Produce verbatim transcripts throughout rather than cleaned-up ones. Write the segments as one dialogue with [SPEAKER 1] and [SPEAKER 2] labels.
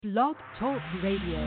[SPEAKER 1] Blog Talk Radio.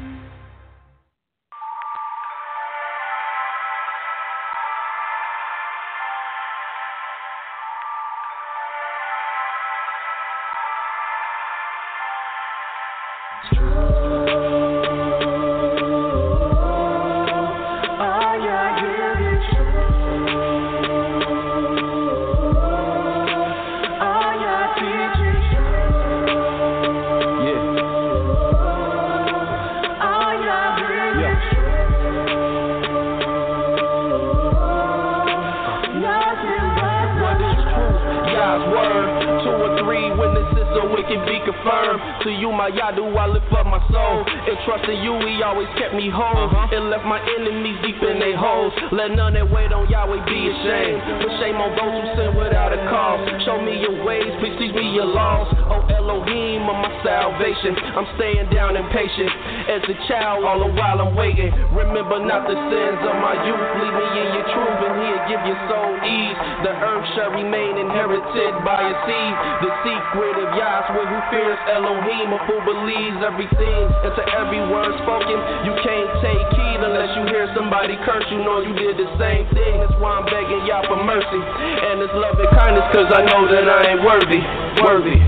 [SPEAKER 2] To you, my Yadu, I lift up my soul. And trusting you, he always kept me whole. Uh-huh. And left my enemies deep in their holes. Let none that wait on Yahweh be ashamed. But shame on those who sin without a cause. Show me your ways, please teach me your laws. Oh Elohim of my salvation, I'm staying down and patient. As a child, all the while I'm waiting. Remember not the sins of my youth. Lead me in your truth, and he'll give your soul ease. The earth shall remain inherited by a seed. The secret of Yahweh who fears Elohim, a fool believes everything. And to every word spoken, you can't take heed unless you hear somebody curse. You know you did the same thing. That's why I'm begging Yah for mercy and His love and kindness, cause I know that I ain't worthy, worthy.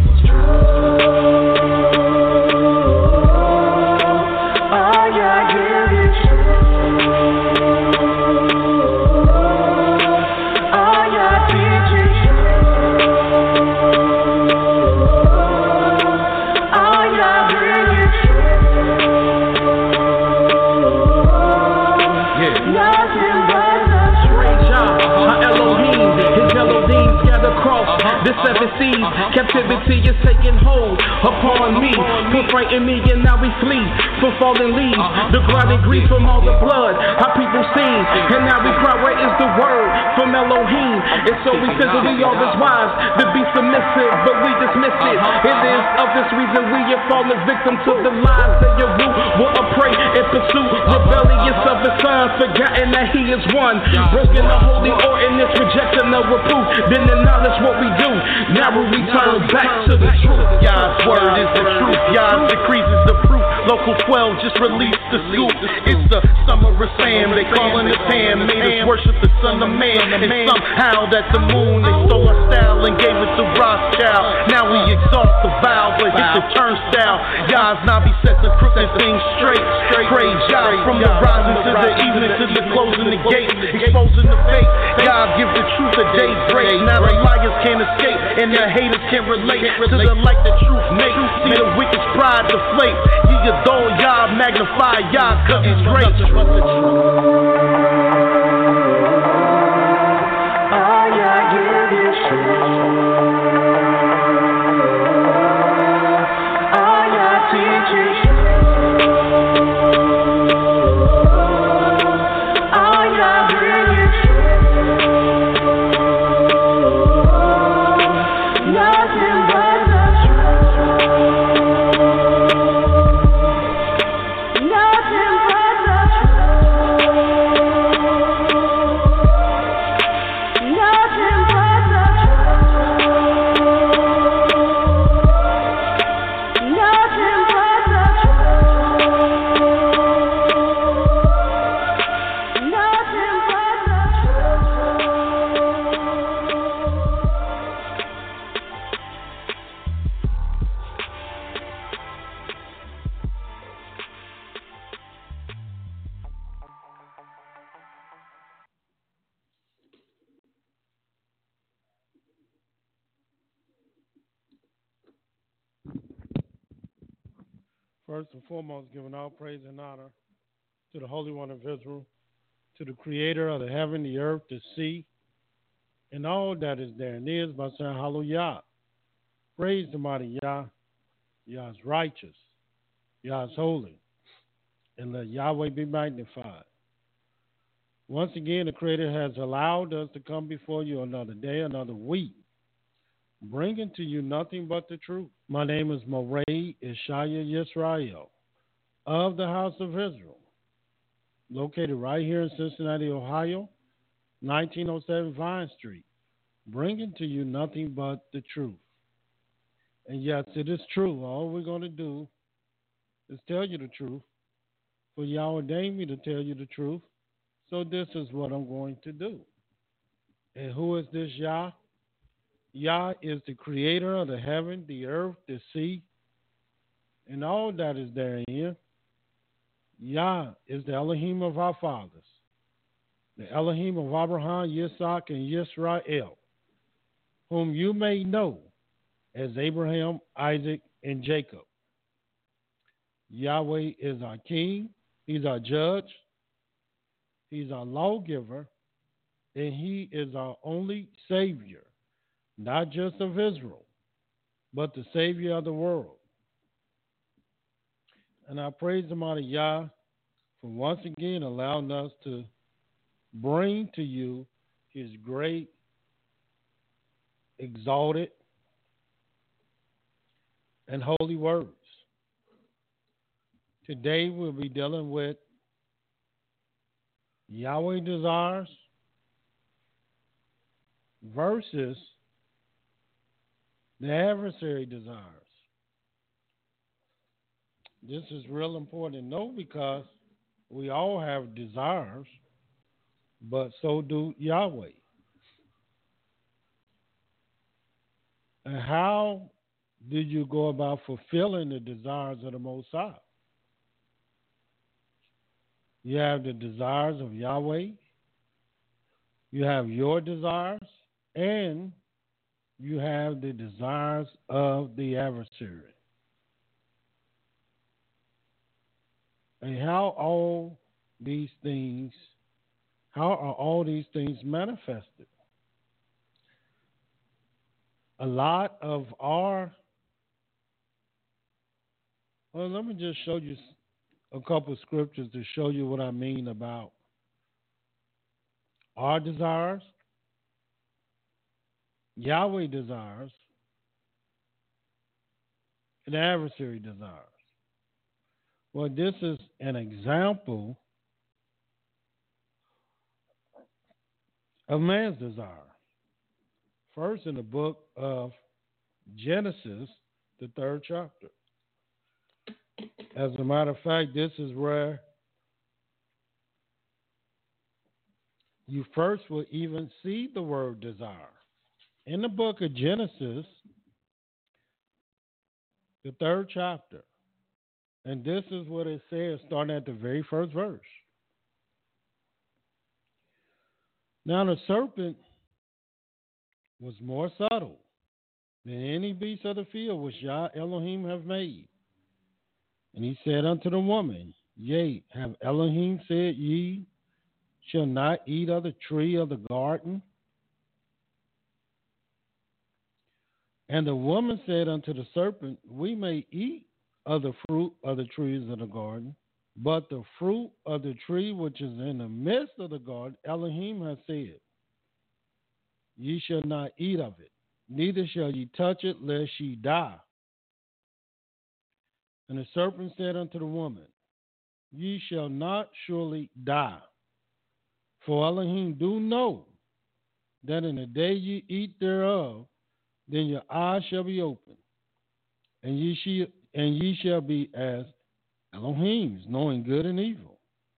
[SPEAKER 3] The seven seas, uh-huh. Captivity is taking hold upon me. Put frighten me and now we flee from fallen leaves. Uh-huh. The grinding grief from all the blood our people seen. And now we cry, where is the word from Elohim? And so we figure we are as wise to be submissive, but we dismiss it. Uh-huh. It is of this reason we have fallen victim to the lies that your root will pray and pursue. Rebellious of the Son, forgotten that He is one. Broken the holy ordinance, rejection of reproof. Then acknowledge what we do. Now we return back to the truth.
[SPEAKER 4] Yah's word is the truth. Yah's decrees is the proof. Local twelve just released the scoop. It's the summer of Sam. They calling it Pam. Made us worship the Son of Man. And somehow that the moon they stole our style and gave it to Rothschild. Now we exalt the vow, but hit the turnstile. Yah's Nabi set the crooked things straight. Praise Yah from the rising to the evening to the closing the gate, exposing the fake. God give the truth a daybreak. Now the liars can't escape, and the haters can't relate to the light the truth make. See the wicked's pride deflate. Ye adore Yah, magnify Yah, cause He's great.
[SPEAKER 5] First and foremost, giving all praise and honor to the Holy One of Israel, to the Creator of the heaven, the earth, the sea, and all that is there and is, by saying hallelujah. Praise the mighty Yah. Yah is righteous. Yah is holy. And let Yahweh be magnified. Once again, the Creator has allowed us to come before you another day, another week, bringing to you nothing but the truth. My name is Moray Ishaya Yisrael of the House of Israel, located right here in Cincinnati, Ohio, nineteen oh seven Vine Street, bringing to you nothing but the truth. And yes, it is true. All we're going to do is tell you the truth. For y'all ordained me to tell you the truth. So this is what I'm going to do. And who is this Yah? Yah is the creator of the heaven, the earth, the sea, and all that is therein. Yah is the Elohim of our fathers, the Elohim of Abraham, Yitzhak, and Yisrael, whom you may know as Abraham, Isaac, and Jacob. Yahweh is our king. He's our judge. He's our lawgiver. And he is our only savior, not just of Israel, but the savior of the world. And I praise the mighty Yah for once again allowing us to bring to you his great, exalted, and holy words. Today we'll be dealing with Yahweh desires versus the adversary desires. This is real important to know because we all have desires, but so do Yahweh. And how did you go about fulfilling the desires of the Most High? You have the desires of Yahweh, you have your desires, and you have the desires of the adversary. And how all these things, how are all these things manifested? A lot of our, well, let me just show you a couple of scriptures to show you what I mean about our desires, Yahweh desires, and adversary desires. Well, this is an example of man's desire. First, in the book of Genesis, the third chapter. As a matter of fact, this is where you first will even see the word desire. In the book of Genesis, the third chapter. And this is what it says, starting at the very first verse. Now the serpent was more subtle than any beast of the field which Yah Elohim have made. And he said unto the woman, Yea, have Elohim said ye shall not eat of the tree of the garden? And the woman said unto the serpent, We may eat of the fruit of the trees of the garden, but the fruit of the tree which is in the midst of the garden, Elohim has said, Ye shall not eat of it, neither shall ye touch it, lest ye die. And the serpent said unto the woman, Ye shall not surely die. For Elohim do know that in the day ye eat thereof, then your eyes shall be opened, and ye shall, and ye shall be as Elohims, knowing good and evil.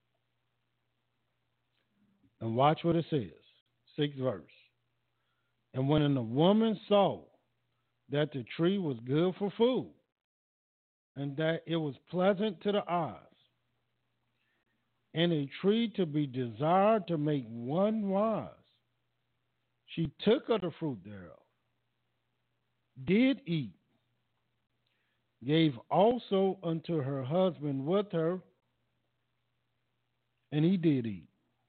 [SPEAKER 5] And watch what it says, sixth verse. And when the woman saw that the tree was good for food, and that it was pleasant to the eyes, and a tree to be desired to make one wise, she took of the fruit thereof, did eat, gave also unto her husband with her, and he did eat.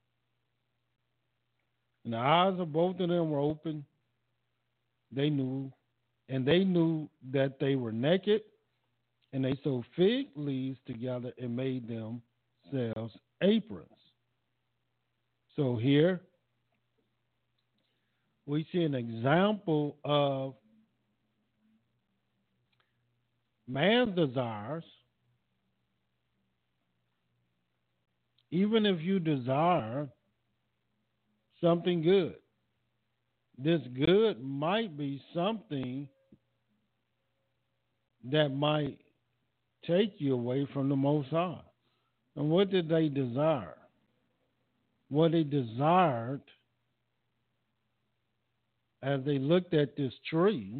[SPEAKER 5] And the eyes of both of them were open. They knew, and they knew that they were naked, and they sewed fig leaves together and made themselves aprons. So here we see an example of man's desires. Even if you desire something good, this good might be something that might take you away from the Most High. And what did they desire? What they desired as they looked at this tree,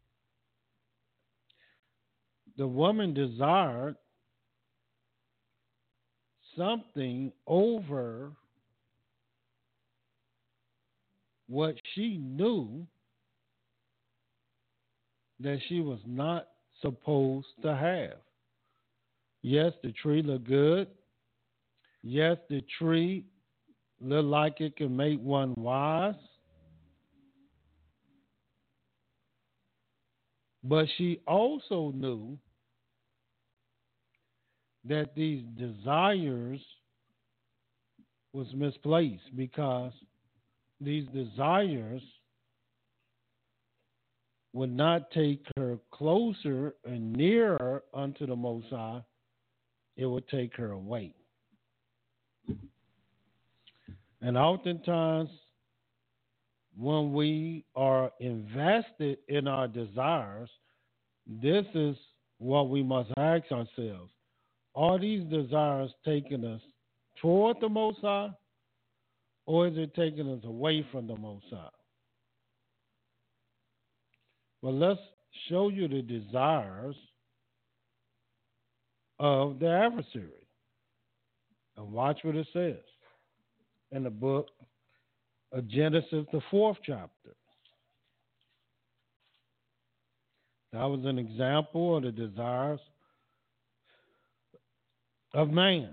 [SPEAKER 5] the woman desired something over what she knew that she was not supposed to have. Yes, the tree looked good. Yes, the tree looked like it could make one wise. But she also knew that these desires was misplaced, because these desires would not take her closer and nearer unto the Most High. It would take her away. And oftentimes, when we are invested in our desires, this is what we must ask ourselves. Are these desires taking us toward the Most High, or is it taking us away from the Most High? Well, let's show you the desires of the adversary. And watch what it says in the book of Genesis, the fourth chapter. That was an example of the desires of man.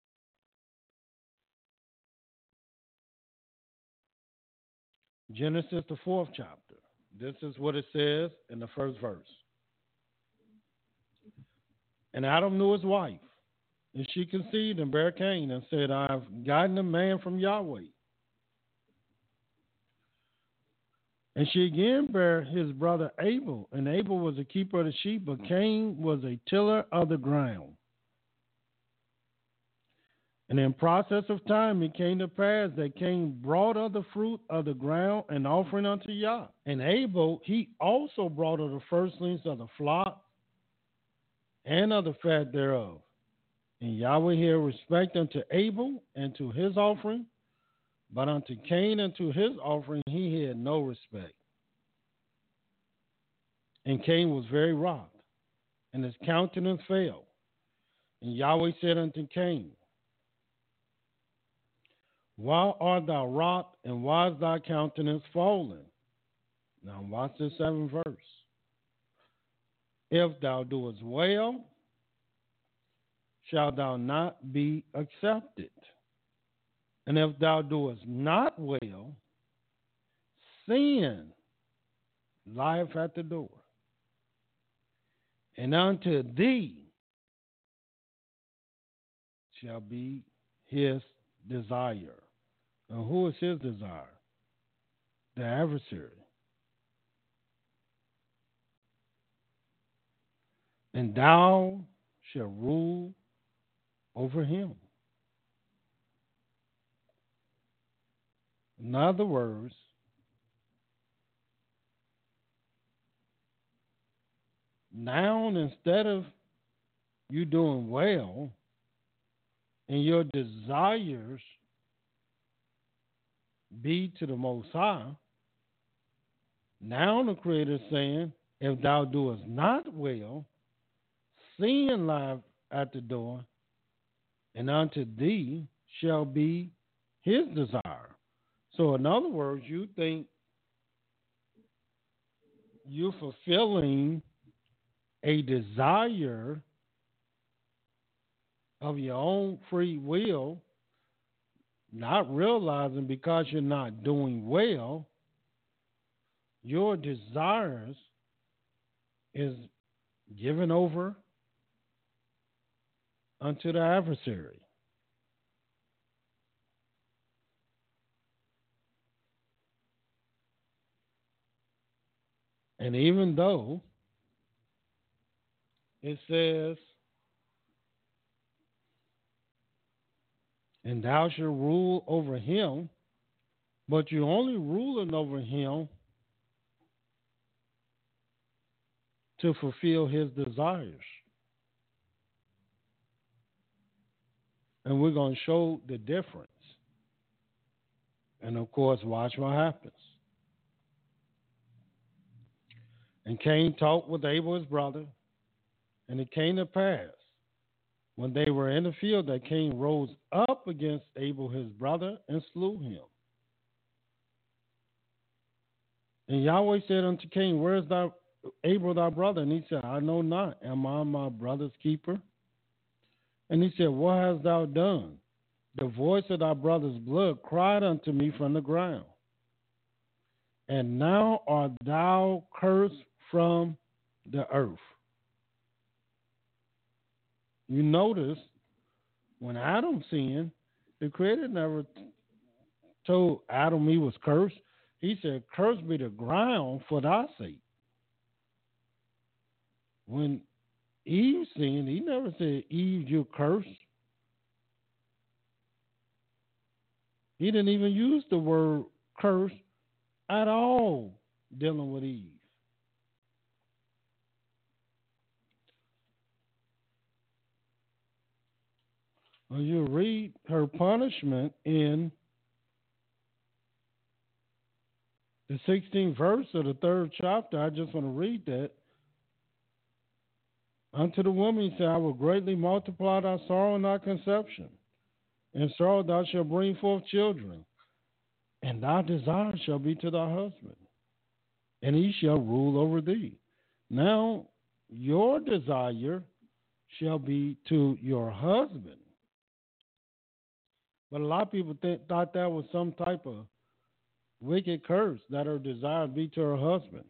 [SPEAKER 5] Genesis, the fourth chapter. This is what it says in the first verse. And Adam knew his wife, and she conceived and bare Cain, and said, I have gotten a man from Yahweh. And she again bare his brother Abel, and Abel was a keeper of the sheep, but Cain was a tiller of the ground. And in process of time it came to pass that Cain brought of the fruit of the ground an offering unto Yah. And Abel, he also brought of the firstlings of the flock and of the fat thereof. And Yahweh had respect unto Abel and to his offering, but unto Cain and to his offering he had no respect. And Cain was very wroth, and his countenance fell. And Yahweh said unto Cain, why art thou wroth, and why is thy countenance fallen? Now watch this seventh verse. If thou doest well, shalt thou not be accepted. And if thou doest not well, sin lieth at the door. And unto thee shall be his desire. And who is his desire? The adversary. And thou shalt rule over him. In other words, now instead of you doing well and your desires be to the Most High, now the Creator is saying, if thou doest not well, sin lieth at the door, and unto thee shall be his desire. So in other words, you think you're fulfilling a desire of your own free will, not realizing because you're not doing well, your desires is given over unto the adversary. And even though it says, and thou shalt rule over him, but you're only ruling over him to fulfill his desires. And we're going to show the difference. And of course, watch what happens. And Cain talked with Abel, his brother, and it came to pass when they were in the field that Cain rose up against Abel, his brother, and slew him. And Yahweh said unto Cain, where is thy Abel thy brother? And he said, I know not. Am I my brother's keeper? And he said, what hast thou done? The voice of thy brother's blood cried unto me from the ground. And now art thou cursed from the earth. You notice when Adam sinned, the Creator never told Adam he was cursed. He said, cursed be the ground for thy sake. When Eve sinned, he never said, Eve, you're cursed. He didn't even use the word curse at all dealing with Eve. Well, you read her punishment in the sixteenth verse of the third chapter. I just want to read that. Unto the woman he said, I will greatly multiply thy sorrow and thy conception. In sorrow thou shalt bring forth children, and thy desire shall be to thy husband, and he shall rule over thee. Now your desire shall be to your husband. But a lot of people think, thought that was some type of wicked curse, that her desire be to her husband.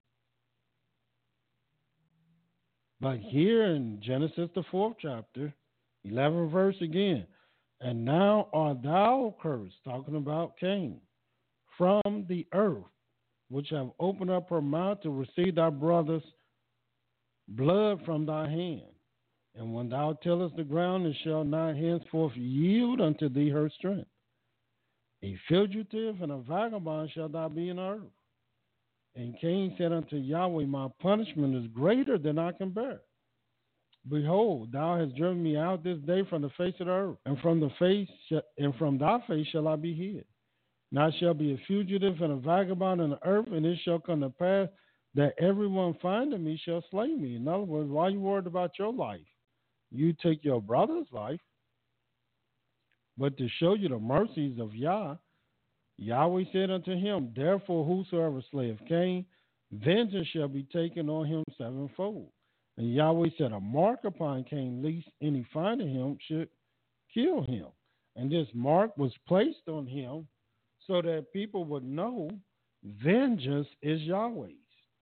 [SPEAKER 5] But here in Genesis, the fourth chapter, eleventh verse again, and now art thou cursed, talking about Cain, from the earth, which have opened up her mouth to receive thy brother's blood from thy hand. And when thou tillest the ground, it shall not henceforth yield unto thee her strength. A fugitive and a vagabond shall thou be in the earth. And Cain said unto Yahweh, my punishment is greater than I can bear. Behold, thou hast driven me out this day from the face of the earth, and from the face and from thy face shall I be hid. And I shall be a fugitive and a vagabond in the earth, and it shall come to pass that everyone finding me shall slay me. In other words, why are you worried about your life? You take your brother's life. But to show you the mercies of Yah, Yahweh said unto him, therefore whosoever slayeth Cain, vengeance shall be taken on him sevenfold. And Yahweh said, a mark upon Cain, lest any finding him should kill him. And this mark was placed on him so that people would know vengeance is Yahweh's,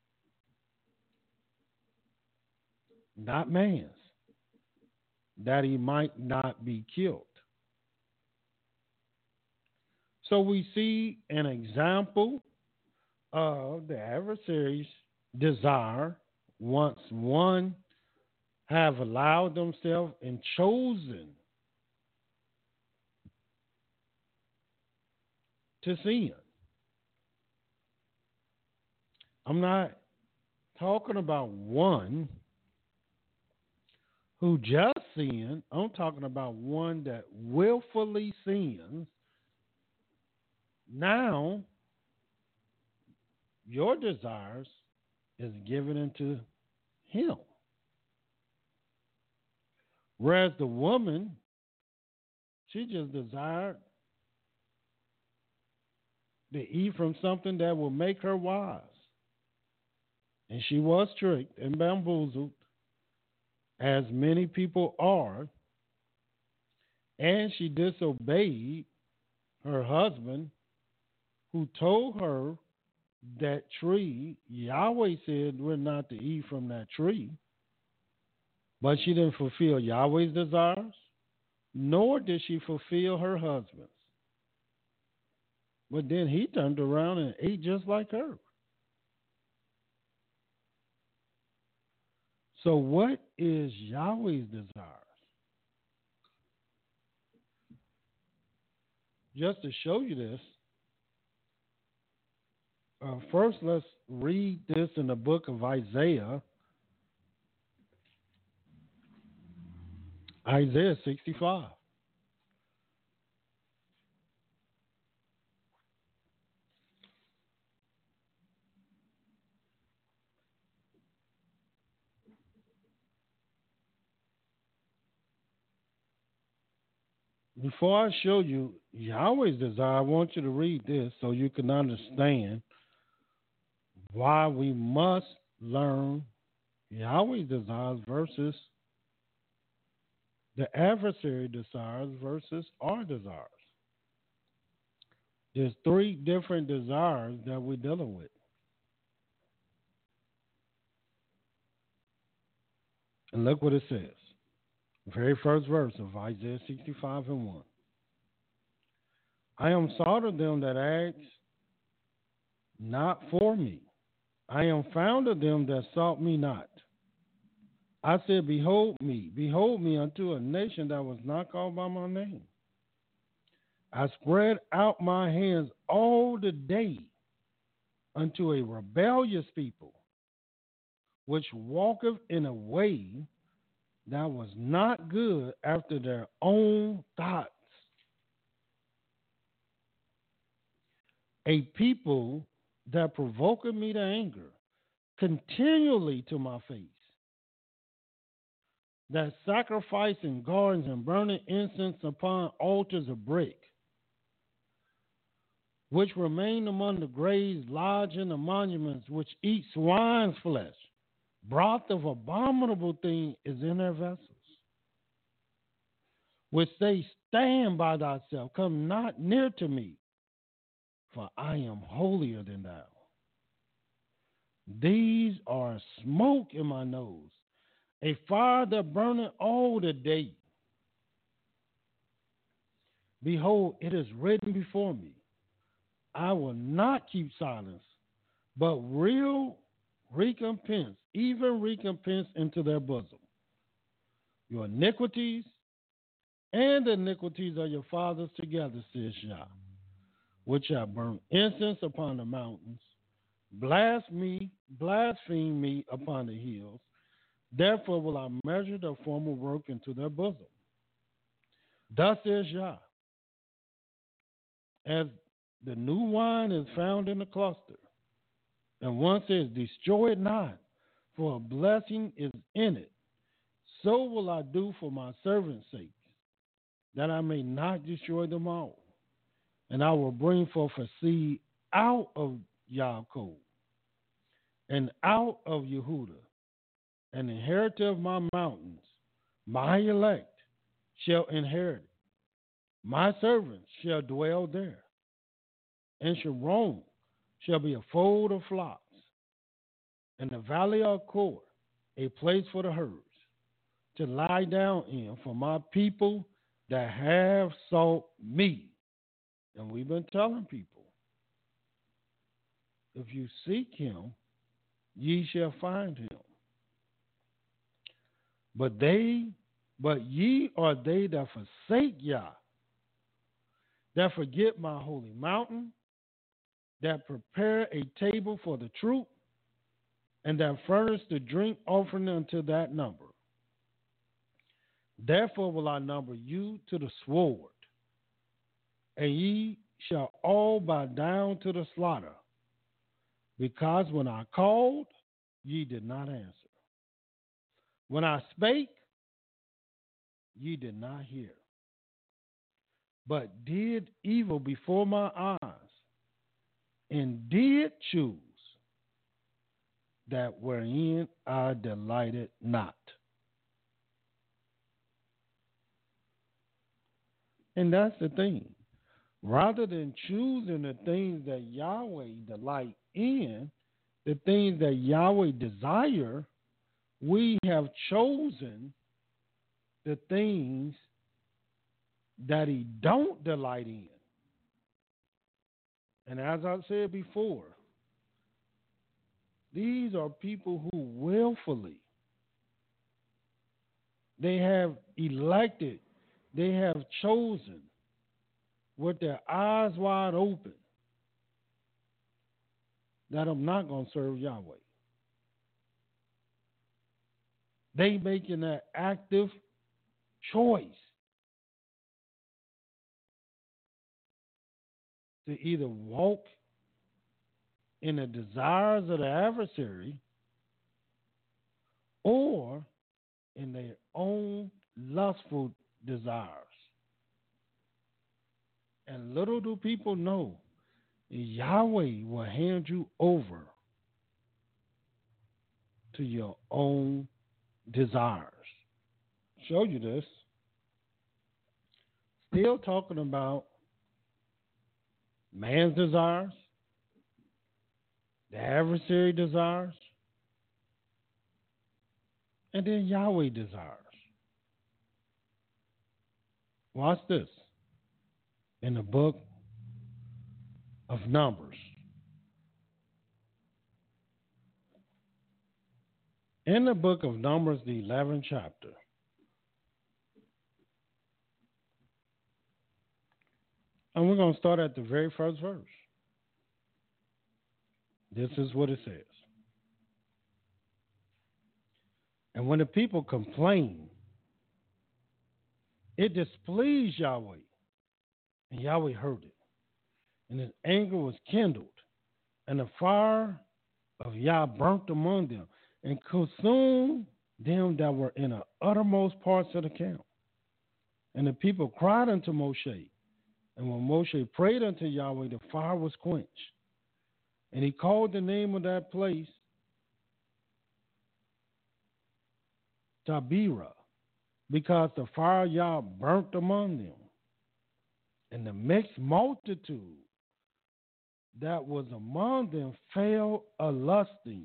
[SPEAKER 5] not man's, that he might not be killed. So we see an example of the adversary's desire once one have allowed themselves and chosen to sin. I'm not talking about one who just sinned. I'm talking about one that willfully sins. Now, your desires is given into him. Whereas the woman, she just desired to eat from something that will make her wise. And she was tricked and bamboozled, as many people are. And she disobeyed her husband, who told her that tree, Yahweh said we're not to eat from that tree. But she didn't fulfill Yahweh's desires, nor did she fulfill her husband's. But then he turned around and ate just like her. So what is Yahweh's desires? Just to show you this, uh, first let's read this in the book of Isaiah. Isaiah sixty-five. before I show you Yahweh's desire, I want you to read this so you can understand why we must learn Yahweh's desires versus the adversary desires versus our desires. There's three different desires that we're dealing with. And look what it says. Very first verse of Isaiah sixty-five and one. I am sought of them that ask not for me. I am found of them that sought me not. I said, behold me, behold me unto a nation that was not called by my name. I spread out my hands all the day unto a rebellious people, which walketh in a way that was not good after their own thoughts. A people that provoked me to anger continually to my face, that sacrifice in gardens and burning incense upon altars of brick, which remain among the graves, lodge in the monuments, which eat swine's flesh. Broth of abominable thing is in their vessels, which say, stand by thyself, come not near to me, for I am holier than thou. These are smoke in my nose, a fire that burneth all the day. Behold, it is written before me, I will not keep silence, but real recompense, even recompense into their bosom. Your iniquities and the iniquities of your fathers together, says Yah, which have burnt incense upon the mountains, blaspheme, blaspheme me upon the hills. Therefore will I measure their former work into their bosom. Thus says Yah, as the new wine is found in the cluster, and one says, destroy it not, for a blessing is in it. So will I do for my servants' sake, that I may not destroy them all. And I will bring forth a seed out of Yaakov, and out of Yehuda, an inheritor of my mountains. My elect shall inherit it. My servants shall dwell there. And Sharon shall be a fold of flocks, and the valley of Kor, a place for the herds, to lie down in for my people that have sought me. And we've been telling people, if you seek him, ye shall find him. But they, but ye are they that forsake Yah, that forget my holy mountain, that prepare a table for the troop, and that furnish the drink offering unto that number. Therefore will I number you to the sword, and ye shall all bow down to the slaughter, because when I called, ye did not answer. When I spake, ye did not hear, but did evil before my eyes, and did choose that wherein I delighted not. And that's the thing. Rather than choosing the things that Yahweh delight in, the things that Yahweh desire, we have chosen the things that he don't delight in. And as I said before, these are people who willfully, they have elected, they have chosen with their eyes wide open that I'm not going to serve Yahweh. They making that active choice to either walk in the desires of the adversary or in their own lustful desires. And little do people know, Yahweh will hand you over to your own desires. Show you this. Still talking about man's desires, the adversary desires, and then Yahweh desires. Watch this. In the book of Numbers. In the book of Numbers, the eleventh chapter. And we're going to start at the very first verse. This is what it says. And when the people complained, it displeased Yahweh. And Yahweh heard it. And his anger was kindled. And the fire of Yah burnt among them and consumed them that were in the uttermost parts of the camp. And the people cried unto Moshe. And when Moshe prayed unto Yahweh, the fire was quenched. And he called the name of that place Taberah, because the fire of Yah burnt among them. And the mixed multitude that was among them fell a lusting.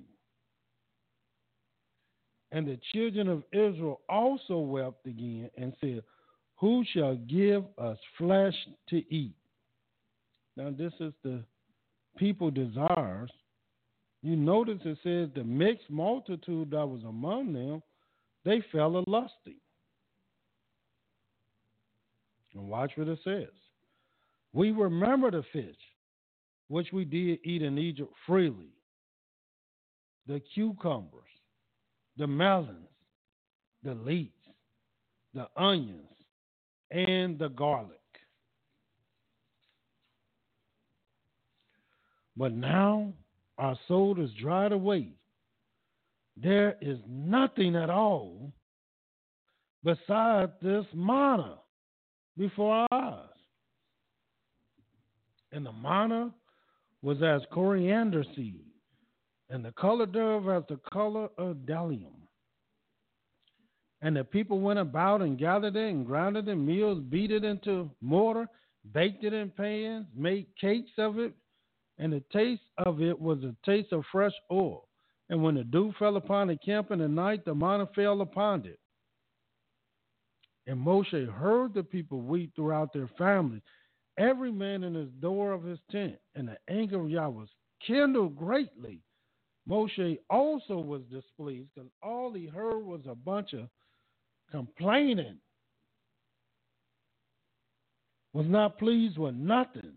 [SPEAKER 5] And the children of Israel also wept again and said, who shall give us flesh to eat? Now this is the people desires. You notice it says the mixed multitude that was among them, they fell a lusting. And watch what it says. We remember the fish, which we did eat in Egypt freely, the cucumbers, the melons, the leeks, the onions, and the garlic. But now our soul is dried away. There is nothing at all beside this manna before our eyes. And the manna was as coriander seed, and the color thereof as the color of bdellium. And the people went about and gathered it and ground it in mills, beat it into mortar, baked it in pans, made cakes of it, and the taste of it was a taste of fresh oil. And when the dew fell upon the camp in the night, the manna fell upon it. And Moshe heard the people weep throughout their families, every man in his door of his tent, and the anger of Yah was kindled greatly. Moshe also was displeased, because all he heard was a bunch of complaining. Was not pleased with nothing.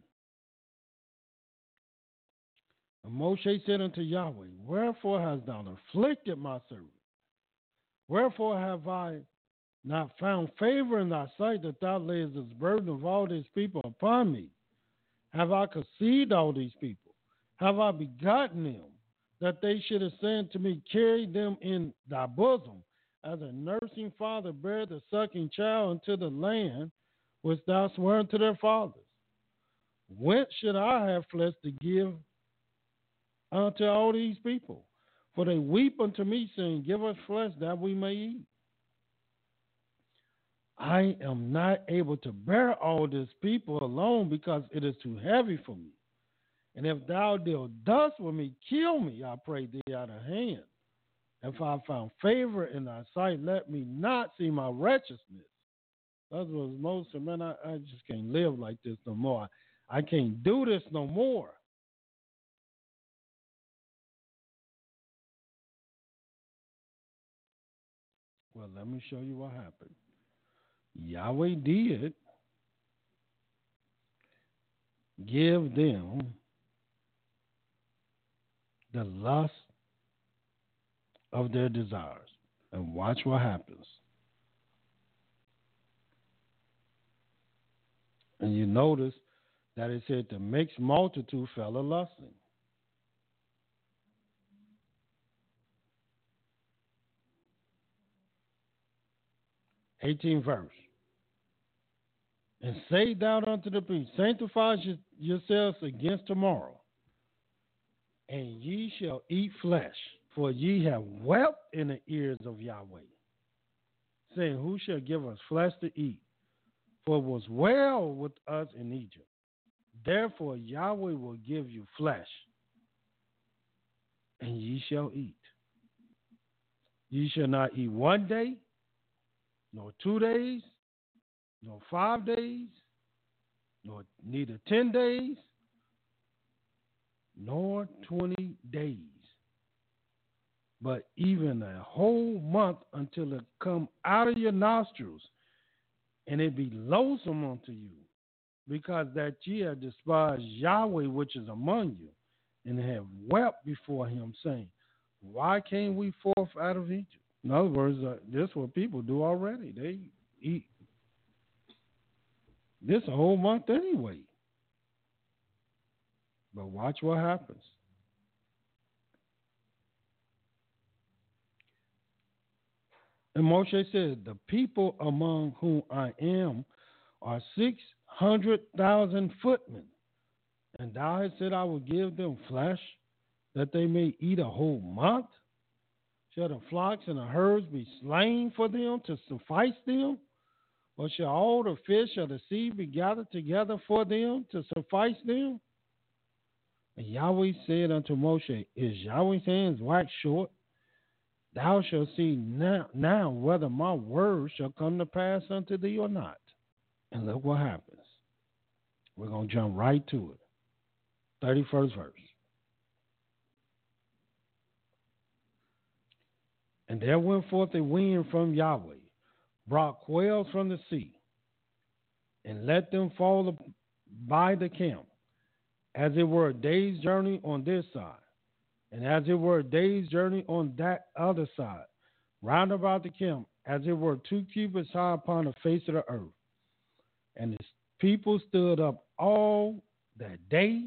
[SPEAKER 5] And Moshe said unto Yahweh, wherefore hast thou afflicted my servant? Wherefore have I not found favor in thy sight, that thou layest this burden of all these people upon me? Have I conceived all these people? Have I begotten them, that they should ascend to me, carry them in thy bosom, as a nursing father bear the sucking child into the land which thou sware unto their fathers? Whence should I have flesh to give unto all these people? For they weep unto me, saying, give us flesh that we may eat. I am not able to bear all this people alone, because it is too heavy for me. And if thou deal thus with me, kill me, I pray thee, out of hand. If I found favor in thy sight, let me not see my wretchedness. That was most, man, I, I just can't live like this no more. I, I can't do this no more. Well, let me show you what happened. Yahweh did give them the lust of their desires. And watch what happens. And you notice that it said the mixed multitude fell a lusting. eighteenth verse. And say thou unto the priest, sanctify yourselves against tomorrow, and ye shall eat flesh, for ye have wept in the ears of Yahweh, saying, who shall give us flesh to eat? For it was well with us in Egypt. Therefore Yahweh will give you flesh, and ye shall eat. Ye shall not eat one day, nor two days, nor five days, nor neither ten days, nor twenty days, but even a whole month until it come out of your nostrils, and it be loathsome unto you, because that ye have despised Yahweh which is among you, and have wept before him, saying, why came we forth out of Egypt? In other words, uh, this is what people do already. They eat this a whole month anyway. But watch what happens. And Moshe said, the people among whom I am are six hundred thousand footmen. And thou hast said, I will give them flesh, that they may eat a whole month? Shall the flocks and the herds be slain for them to suffice them? Or shall all the fish of the sea be gathered together for them to suffice them? And Yahweh said unto Moshe, is Yahweh's hands waxed short? Thou shalt see now, now whether my word shall come to pass unto thee or not. And look what happens. We're going to jump right to it. thirty-first verse. And there went forth a wind from Yahweh, brought quails from the sea, and let them fall by the camp, as it were a day's journey on this side, and as it were a day's journey on that other side, round about the camp, as it were two cubits high upon the face of the earth. And the people stood up all that day,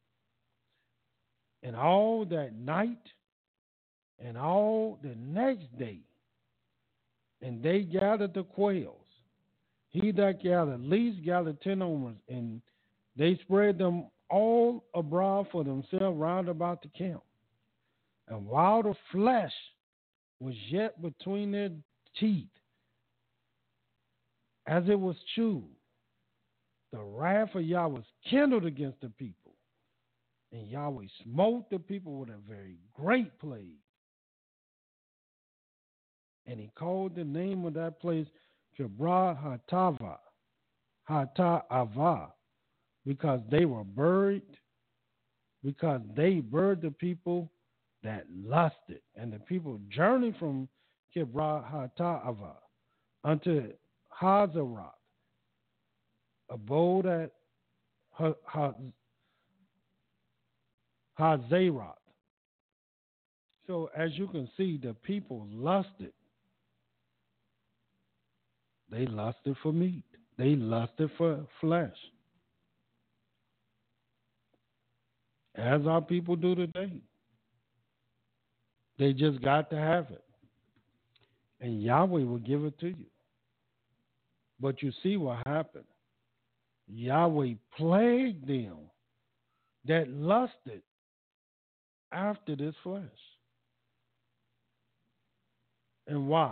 [SPEAKER 5] and all that night, and all the next day, and they gathered the quails. He that gathered least gathered ten omers, and they spread them all abroad for themselves round about the camp. And while the flesh was yet between their teeth, as it was chewed, the wrath of Yahweh was kindled against the people, and Yahweh smote the people with a very great plague. And he called the name of that place Kibroth Hattaavah, Hattaavah, because they were buried, because they buried the people that lusted. And the people journeyed from Kibroth Hattaavah unto Hazeroth, abode at Hazeroth. So as you can see, the people lusted. They lusted for meat. They lusted for flesh. As our people do today. They just got to have it. And Yahweh will give it to you. But you see what happened. Yahweh plagued them that lusted after this flesh. And why?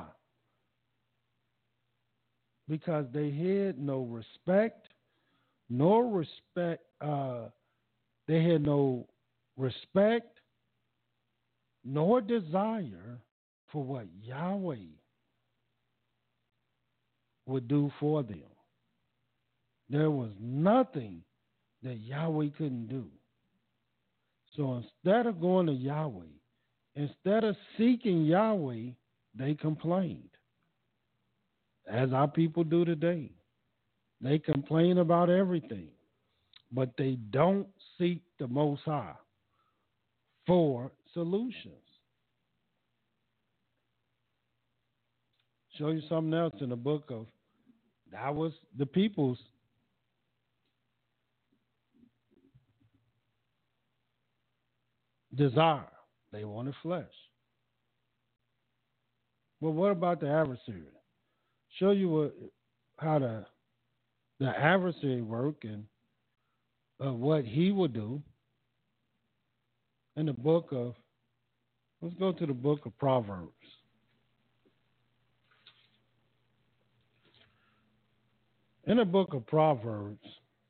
[SPEAKER 5] Because they had no respect, nor respect, uh, they had no respect, nor desire for what Yahweh would do for them. There was nothing that Yahweh couldn't do. So instead of going to Yahweh, instead of seeking Yahweh, they complained. As our people do today. They complain about everything, but they don't seek the Most High for solutions. Show you something else in the book of, that was the people's desire. They wanted flesh. But what about the adversary? Show you what, how the the adversary work and of what he will do in the book of, let's go to the book of Proverbs. In the book of Proverbs,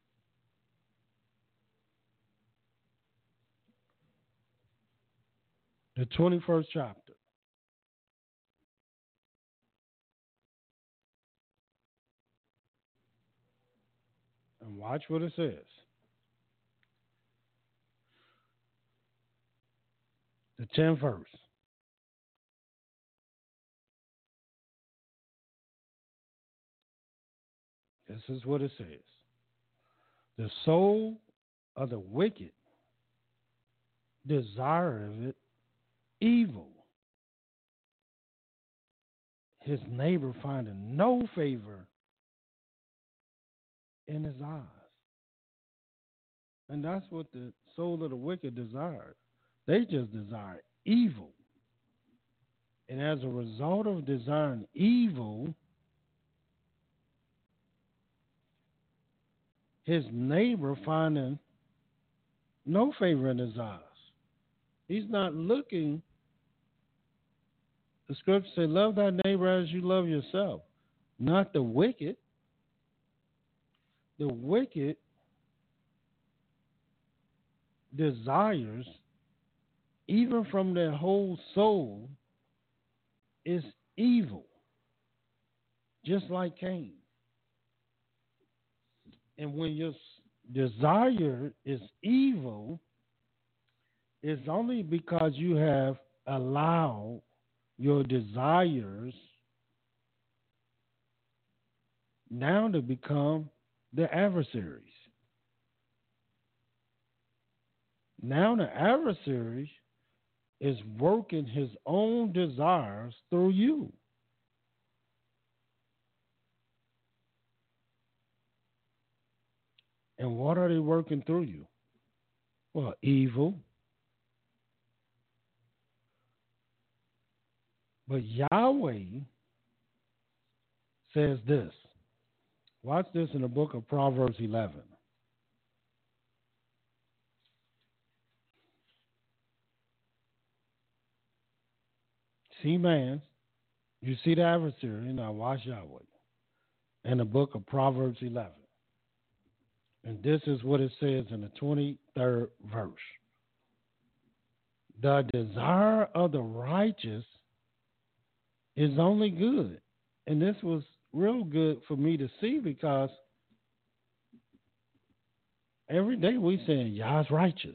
[SPEAKER 5] the twenty-first chapter, and watch what it says. The tenth verse. This is what it says. The soul of the wicked desireth evil. His neighbor finding no favor in his eyes. And that's what the soul of the wicked desired. They just desire evil. And as a result of desiring evil, his neighbor finding no favor in his eyes. He's not looking. The scripture says, love thy neighbor as you love yourself, not the wicked. The wicked desires, even from their whole soul, is evil, just like Cain. And when your desire is evil, it's only because you have allowed your desires now to become the adversaries. Now the adversary is working his own desires through you. And what are they working through you? Well, evil. But Yahweh says this. Watch this in the book of Proverbs eleven. See man, you see the adversary, now watch Yahweh. In the book of Proverbs eleven. And this is what it says in the twenty-third verse. The desire of the righteous is only good. And this was real good for me to see because every day we saying Yah's righteous.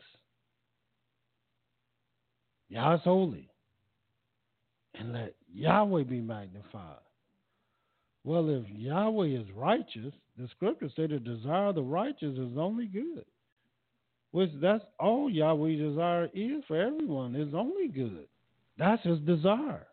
[SPEAKER 5] Yah's holy. And let Yahweh be magnified. Well, if Yahweh is righteous, the scripture said the desire of the righteous is only good. Which that's all Yahweh's desire is for everyone, is only good. That's his desire.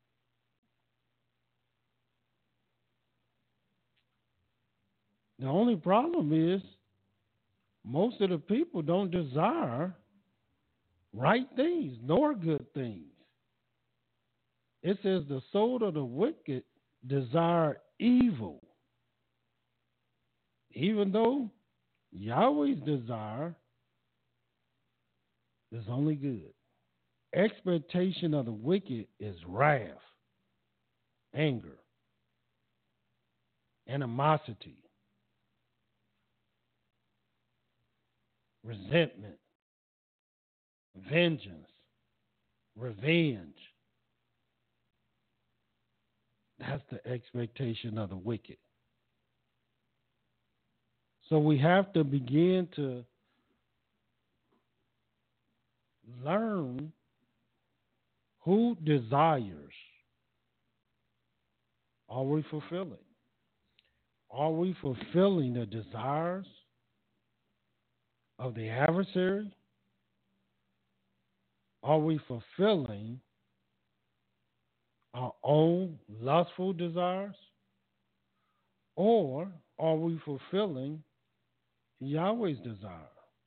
[SPEAKER 5] The only problem is most of the people don't desire right things nor good things. It says the soul of the wicked desire evil. Even though Yahweh's desire is only good. Expectation of the wicked is wrath, anger, animosity, resentment, vengeance, revenge. That's the expectation of the wicked. So we have to begin to learn who desires are we fulfilling? Are we fulfilling the desires of the adversary? Are we fulfilling our own lustful desires? Or are we fulfilling Yahweh's desire?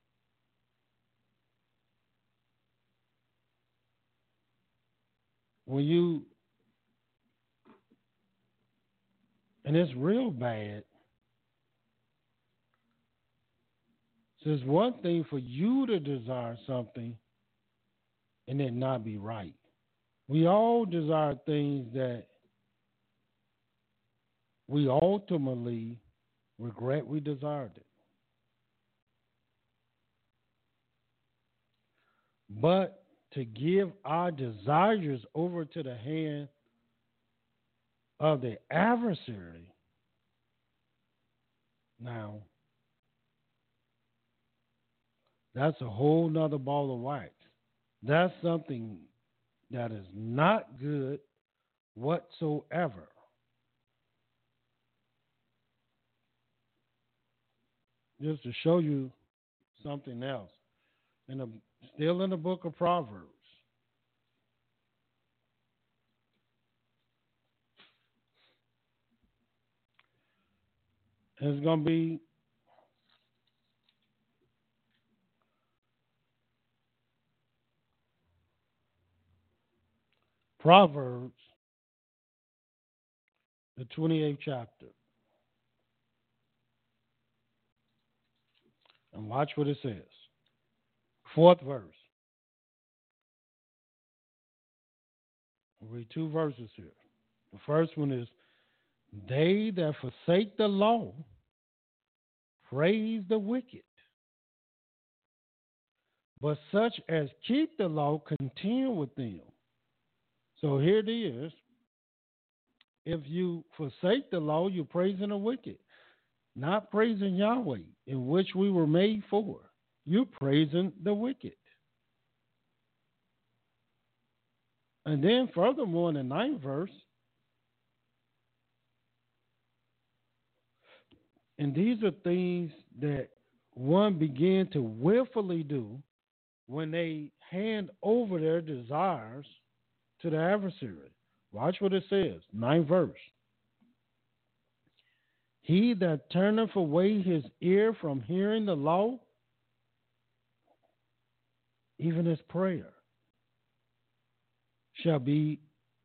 [SPEAKER 5] When you, and it's real bad it's one thing for you to desire something and it not be right. We all desire things that we ultimately regret we desired it. But to give our desires over to the hand of the adversary, now, that's a whole nother ball of wax. That's something that is not good whatsoever. Just to show you something else. In the, still in the book of Proverbs. It's going to be Proverbs, the twenty-eighth chapter. And watch what it says. Fourth verse. We'll read two verses here. The first one is, they that forsake the law praise the wicked, but such as keep the law continue with them. So here it is. If you forsake the law, you're praising the wicked, not praising Yahweh, in which we were made for. You're praising the wicked. And then furthermore, in the ninth verse, and these are things that one began to willfully do when they hand over their desires to the adversary. Watch what it says, ninth verse. He that turneth away his ear from hearing the law, even his prayer, shall be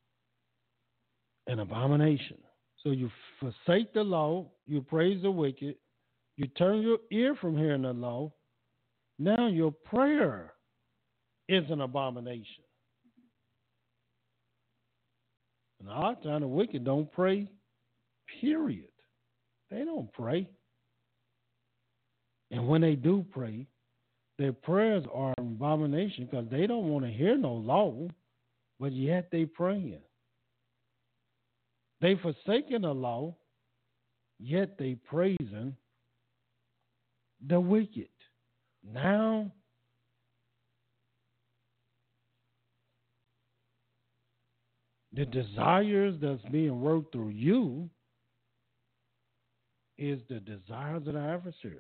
[SPEAKER 5] an abomination. So you forsake the law, you praise the wicked, you turn your ear from hearing the law, now your prayer is an abomination. And a lot of times the wicked don't pray, period. They don't pray. And when they do pray, their prayers are an abomination because they don't want to hear no law, but yet they praying. They forsaken the law, yet they praising the wicked. Now, the desires that's being worked through you is the desires of the adversary.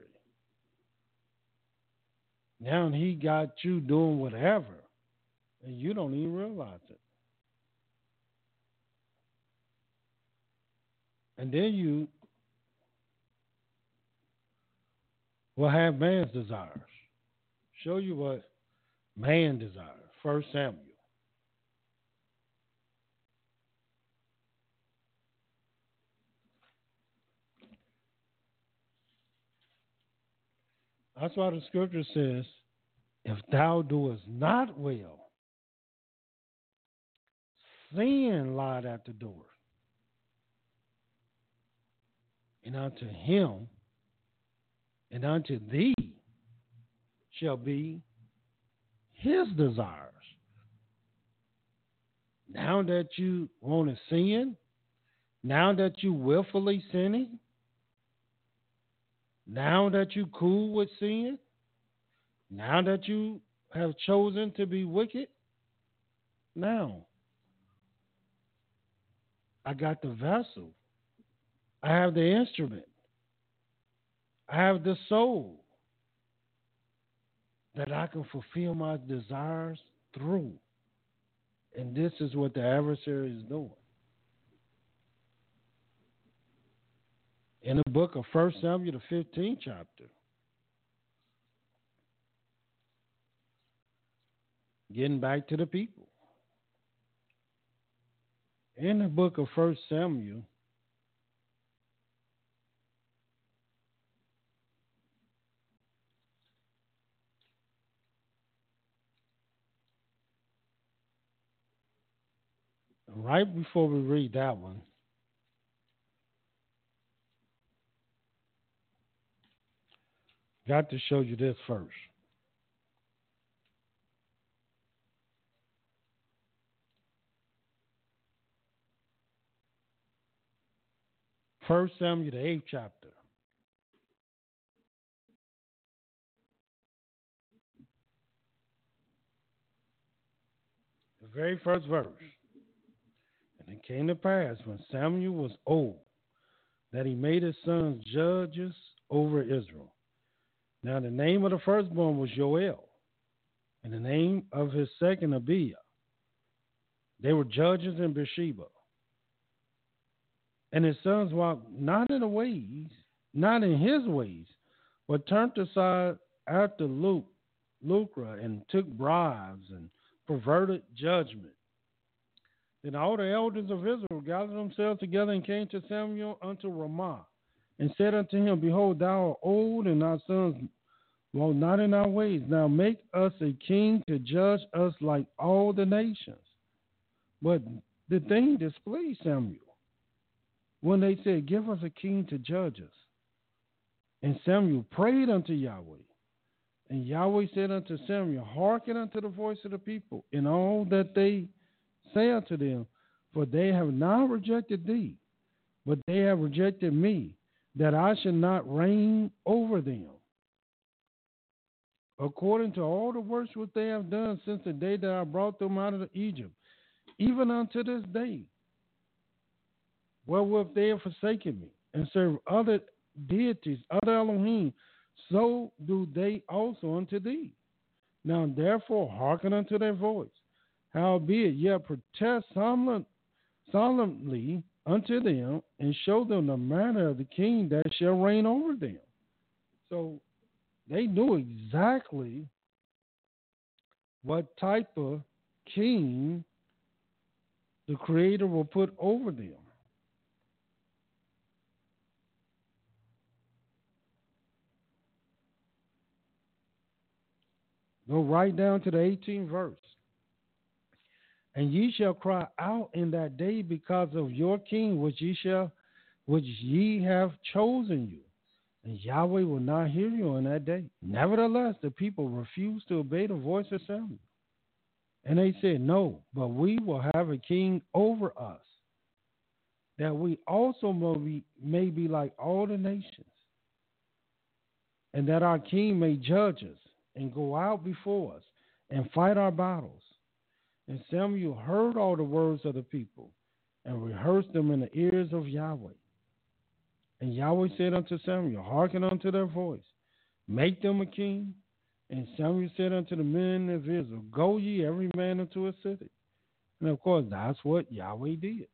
[SPEAKER 5] Now he got you doing whatever, and you don't even realize it. And then you will have man's desires. Show you what man desires. First Samuel. That's why the scripture says, if thou doest not well, sin lied at the door. And unto him and unto thee shall be his desires. Now that you want to sin, now that you willfully sinning, now that you cool with sin, now that you have chosen to be wicked, now I got the vessel. I have the instrument. I have the soul that I can fulfill my desires through. And this is what the adversary is doing. In the book of First Samuel, the fifteenth chapter, getting back to the people. In the book of First Samuel, Right before we read that one, got to show you this first. First Samuel, the eighth chapter. The very first verse. And it came to pass when Samuel was old that he made his sons judges over Israel. Now the name of the firstborn was Joel, and the name of his second Abiah. They were judges in Beersheba. And his sons walked not in the ways, not in his ways, but turned aside after Luke, lucre, and took bribes and perverted judgment. Then all the elders of Israel gathered themselves together and came to Samuel unto Ramah, and said unto him, Behold, thou art old, and thy sons walk not in our ways. Now make us a king to judge us like all the nations. But the thing displeased Samuel when they said, Give us a king to judge us. And Samuel prayed unto Yahweh. And Yahweh said unto Samuel, Hearken unto the voice of the people in all that they say unto them, for they have not rejected thee, but they have rejected me, that I should not reign over them. According to all the works which they have done since the day that I brought them out of Egypt, even unto this day, wherewith they have forsaken me, and served other deities, other Elohim, so do they also unto thee. Now therefore hearken unto their voice. Howbeit, yet protest solemn, solemnly unto them, and show them the manner of the king that shall reign over them. So they knew exactly what type of king the Creator will put over them. Go right down to the eighteenth verse. And ye shall cry out in that day because of your king, which ye shall, which ye have chosen you. And Yahweh will not hear you in that day. Nevertheless, the people refused to obey the voice of Samuel. And they said, No, but we will have a king over us, that we also may be, may be like all the nations, and that our king may judge us and go out before us and fight our battles. And Samuel heard all the words of the people and rehearsed them in the ears of Yahweh. And Yahweh said unto Samuel, Hearken unto their voice, make them a king. And Samuel said unto the men of Israel, Go ye every man into a city. And of course, that's what Yahweh did.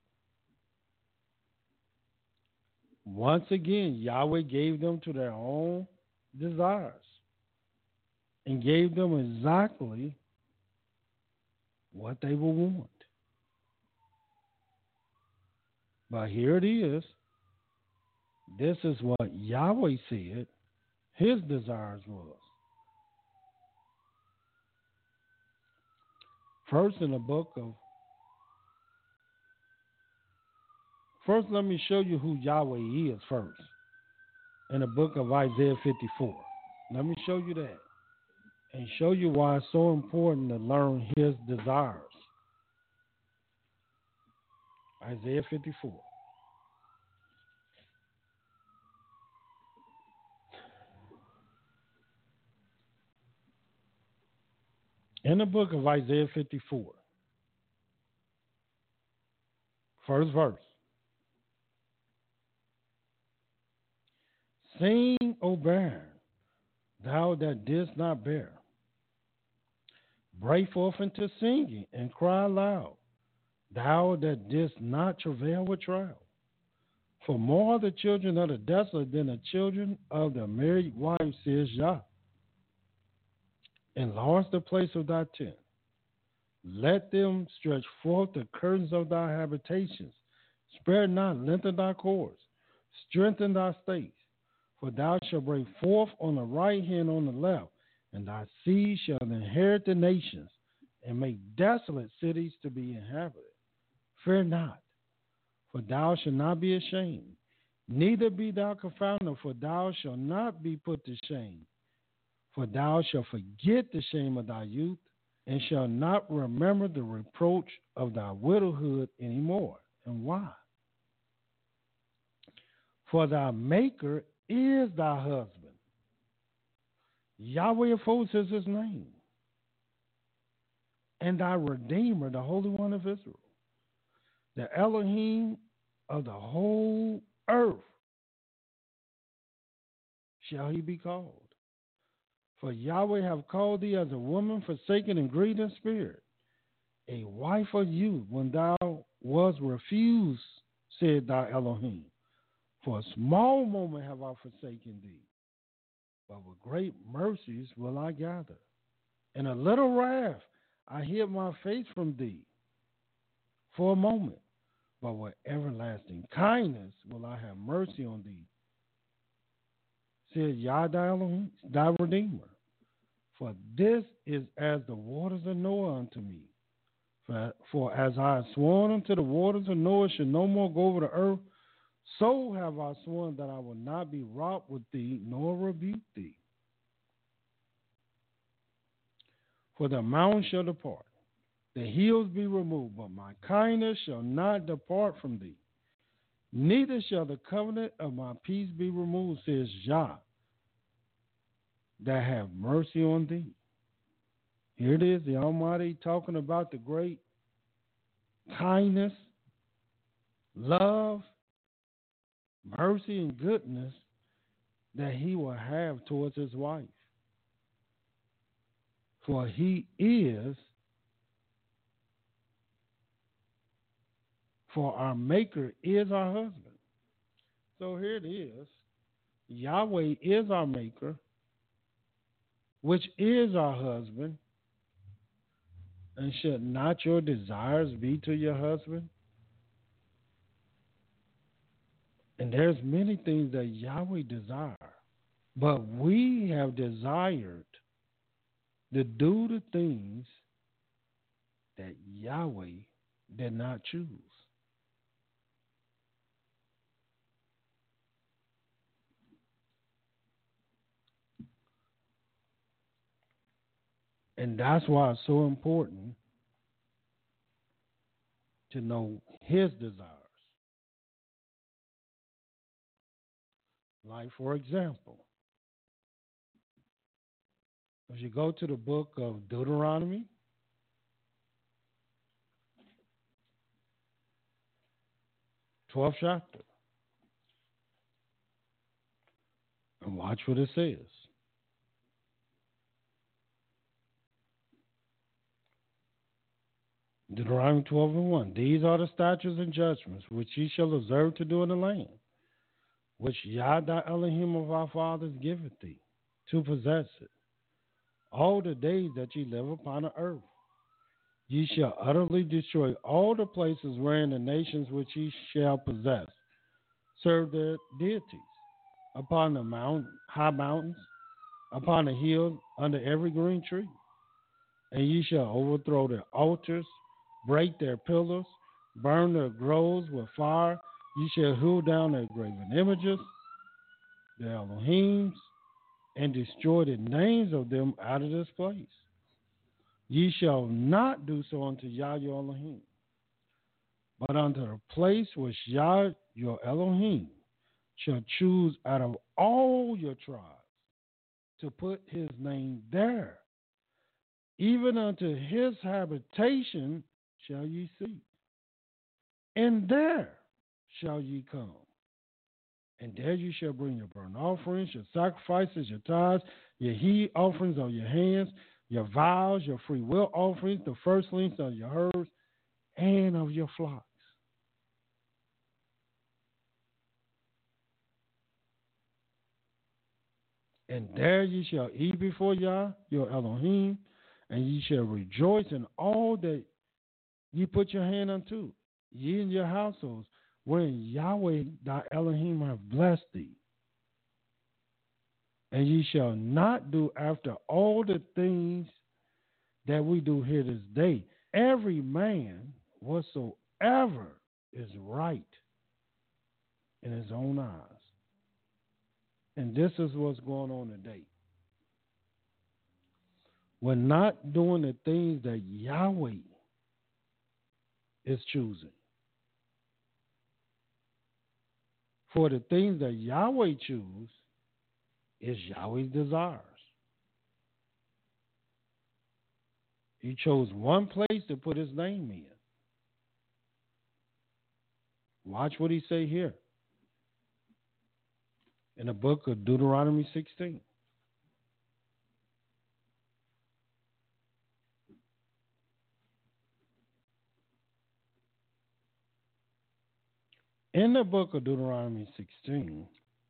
[SPEAKER 5] Once again, Yahweh gave them to their own desires and gave them exactly what they will want. But here it is. This is what Yahweh said his desires was. First in the book of First let me show you who Yahweh is first. In the book of Isaiah fifty-four. Let me show you that. And show you why it's so important to learn his desires. Isaiah fifty-four. In the book of Isaiah fifty-four, first verse. Sing, O barren, thou that didst not bear. Break forth into singing and cry aloud, thou that didst not travail with trial. For more are the children of the desolate than the children of the married wife, says Yah. Enlarge the place of thy tent. Let them stretch forth the curtains of thy habitations. Spare not, lengthen thy cords. Strengthen thy stakes. For thou shalt break forth on the right hand, on the left, and thy seed shall inherit the nations, and make desolate cities to be inhabited. Fear not, for thou shalt not be ashamed, neither be thou confounded, for thou shalt not be put to shame. For thou shalt forget the shame of thy youth, and shalt not remember the reproach of thy widowhood anymore. And why? For thy Maker is thy husband. Yahweh of hosts is his name. And thy Redeemer, the Holy One of Israel. The Elohim of the whole earth shall he be called. For Yahweh have called thee as a woman forsaken and grieved in spirit, a wife of youth when thou was refused, said thy Elohim. For a small moment have I forsaken thee, but with great mercies will I gather. In a little wrath I hid my face from thee for a moment, but with everlasting kindness will I have mercy on thee, said Yah thy Elohim, thy Redeemer. For this is as the waters of Noah unto me. For, for as I have sworn unto the waters of Noah should no more go over the earth, so have I sworn that I will not be wroth with thee, nor rebuke thee. For the mountains shall depart, the hills be removed, but my kindness shall not depart from thee. Neither shall the covenant of my peace be removed, says Yah, that have mercy on thee. Here it is, the Almighty talking about the great kindness, love, mercy, and goodness that he will have towards his wife. For he is, for our Maker is our husband. So here it is. Yahweh is our Maker, which is our husband. And should not your desires be to your husband? And there's many things that Yahweh desires, but we have desired to do the things that Yahweh did not choose. And that's why it's so important to know his desires. Like, for example, if you go to the book of Deuteronomy, twelfth chapter, and watch what it says. Deuteronomy twelve and one. These are the statutes and judgments which ye shall observe to do in the land, which Yah thy Elohim of our fathers giveth thee, to possess it, all the days that ye live upon the earth. Ye shall utterly destroy all the places wherein the nations which ye shall possess serve their deities, upon the mount, high mountains, upon the hills, under every green tree. And ye shall overthrow their altars, break their pillars, burn their groves with fire. Ye shall hew down their graven images, their Elohims, and destroy the names of them out of this place. Ye shall not do so unto Yah your Elohim, but unto the place which Yah your Elohim shall choose out of all your tribes to put his name there. Even unto his habitation shall ye seek, and there shall ye come. And there you shall bring your burnt offerings, your sacrifices, your tithes, your heat offerings of your hands, your vows, your free will offerings, the firstlings of your herds, and of your flocks. And there ye shall eat before Yah, your Elohim, and ye shall rejoice in all that ye put your hand unto, ye and your households, wherein Yahweh thy Elohim hath blessed thee. And ye shall not do after all the things that we do here this day. Every man whatsoever whatever is right in his own eyes. And this is what's going on today. We're not doing the things that Yahweh is choosing. For the things that Yahweh chooses is Yahweh's desires. He chose one place to put his name in. Watch what he say here in the book of Deuteronomy sixteen. In the book of Deuteronomy sixteen,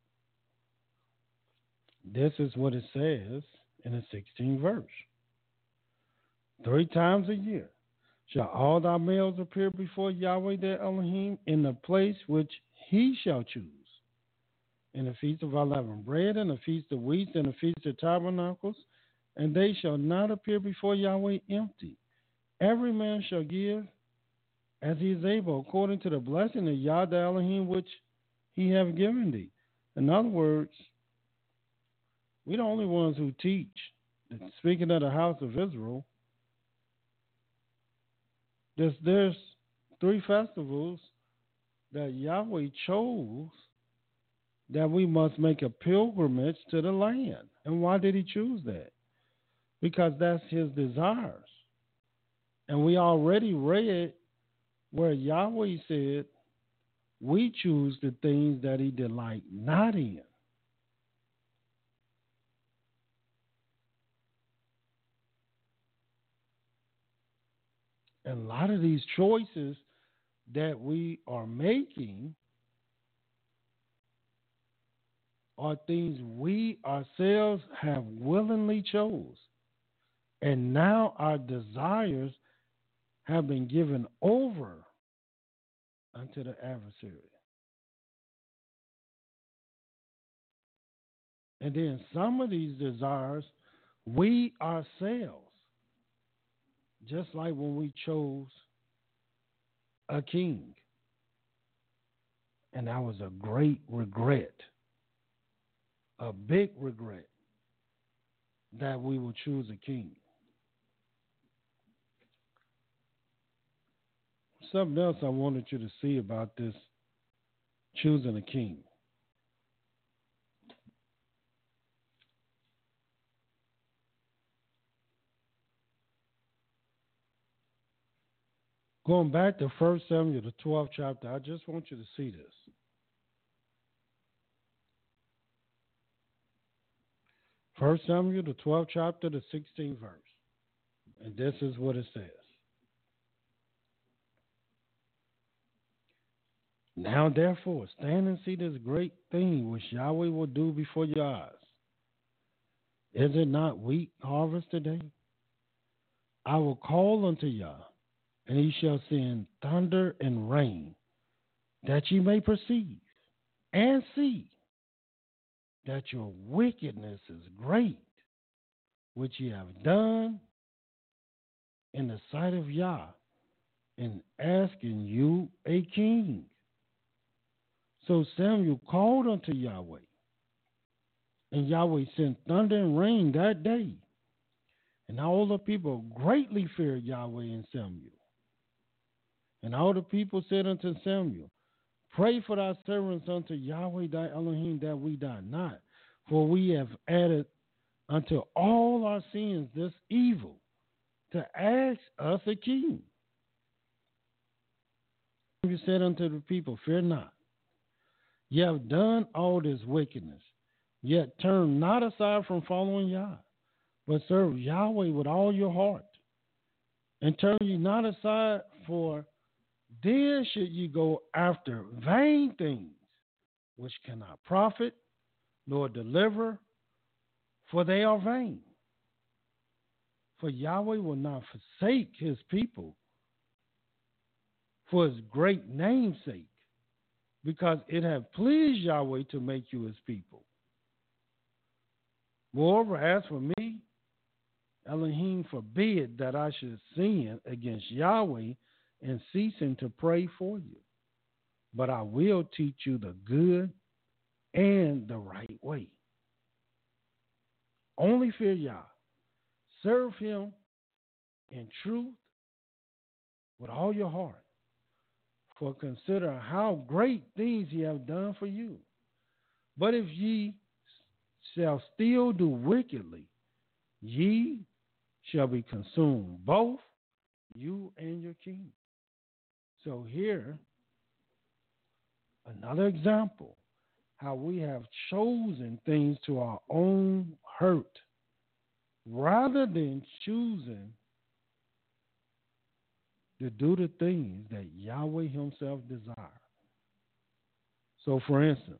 [SPEAKER 5] this is what it says in the sixteenth verse. Three times a year shall all thy males appear before Yahweh their Elohim in the place which he shall choose. In the feast of unleavened bread, and the feast of weeks, and the feast of tabernacles, and they shall not appear before Yahweh empty. Every man shall give as he is able, according to the blessing of Yah the Elohim which he have given thee. In other words, we're the only ones who teach, speaking of the house of Israel, there's, there's three festivals that Yahweh chose that we must make a pilgrimage to the land. And why did he choose that? Because that's his desires. And we already read where Yahweh said, we choose the things that he delight not in. And a lot of these choices that we are making are things we ourselves have willingly chose. And now our desires have been given over unto the adversary. And then some of these desires, we ourselves, just like when we chose a king, and that was a great regret, a big regret, that we will choose a king. Something else I wanted you to see about this choosing a king. Going back to First Samuel, the twelfth chapter, I just want you to see this. First Samuel, the twelfth chapter, the sixteenth verse. And this is what it says. Now, therefore, stand and see this great thing which Yahweh will do before your eyes. Is it not wheat harvest today? I will call unto Yah, and he shall send thunder and rain, that ye may perceive and see that your wickedness is great, which ye have done in the sight of Yah, in asking you a king. So Samuel called unto Yahweh, and Yahweh sent thunder and rain that day. And all the people greatly feared Yahweh and Samuel. And all the people said unto Samuel, pray for thy servants unto Yahweh thy Elohim, that we die not. For we have added unto all our sins this evil, to ask us a king. Samuel said unto the people, fear not. Ye have done all this wickedness, yet turn not aside from following Yah, but serve Yahweh with all your heart. And turn ye not aside, for then should ye go after vain things, which cannot profit, nor deliver, for they are vain. For Yahweh will not forsake his people for his great name's sake, because it hath pleased Yahweh to make you his people. Moreover, as for me, Elohim forbid that I should sin against Yahweh and ceasing to pray for you. But I will teach you the good and the right way. Only fear Yah. Serve him in truth with all your heart. For consider how great things he have done for you. But if ye shall still do wickedly, ye shall be consumed, both you and your king. So here, another example, how we have chosen things to our own hurt, rather than choosing to do the things that Yahweh himself desires. So, for instance,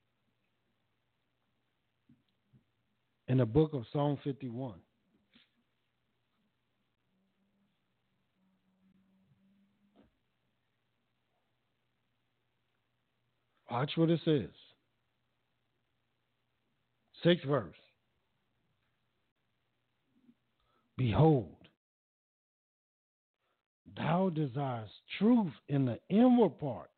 [SPEAKER 5] in the book of Psalm fifty-one, watch what it says. Sixth verse. Behold, thou desirest truth in the inward parts,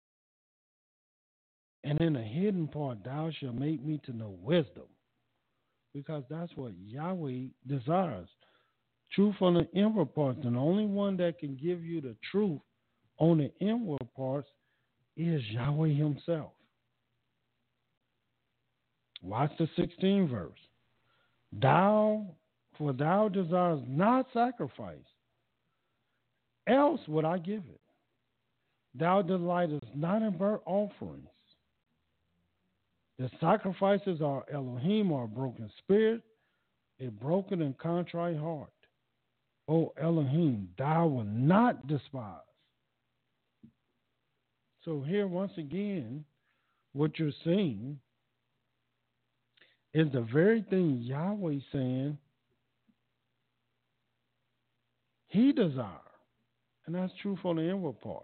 [SPEAKER 5] and in the hidden part thou shalt make me to know wisdom. Because that's what Yahweh desires. Truth on the inward parts. And the only one that can give you the truth on the inward parts is Yahweh himself. Watch the sixteenth verse. Thou, for thou desirest not sacrifice, else would I give it. Thou delightest not in burnt offerings. The sacrifices are Elohim, are a broken spirit, a broken and contrite heart. O Elohim, thou wilt not despise. So here, once again, what you're seeing is the very thing Yahweh saying he desires. And that's true for the inward parts.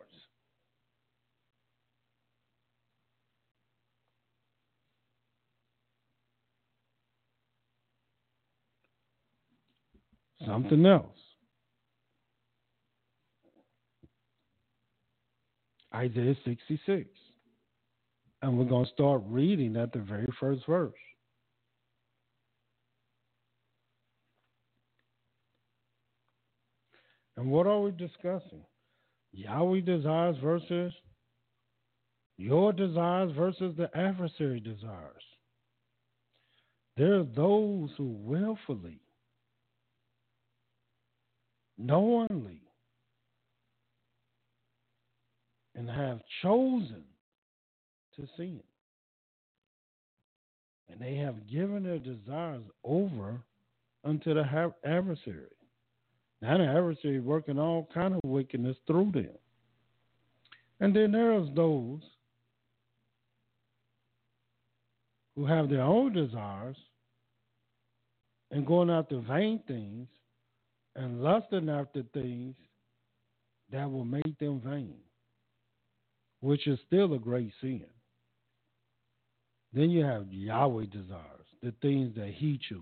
[SPEAKER 5] Something else. Isaiah sixty-six. And we're going to start reading at the very first verse. And what are we discussing? Yahweh desires versus your desires versus the adversary desires. There are those who willfully, knowingly, and have chosen to sin. And they have given their desires over unto the adversary. Now the adversary working all kind of wickedness through them. And then there's those who have their own desires and going after vain things and lusting after things that will make them vain, which is still a great sin. Then you have Yahweh desires, the things that he chooses.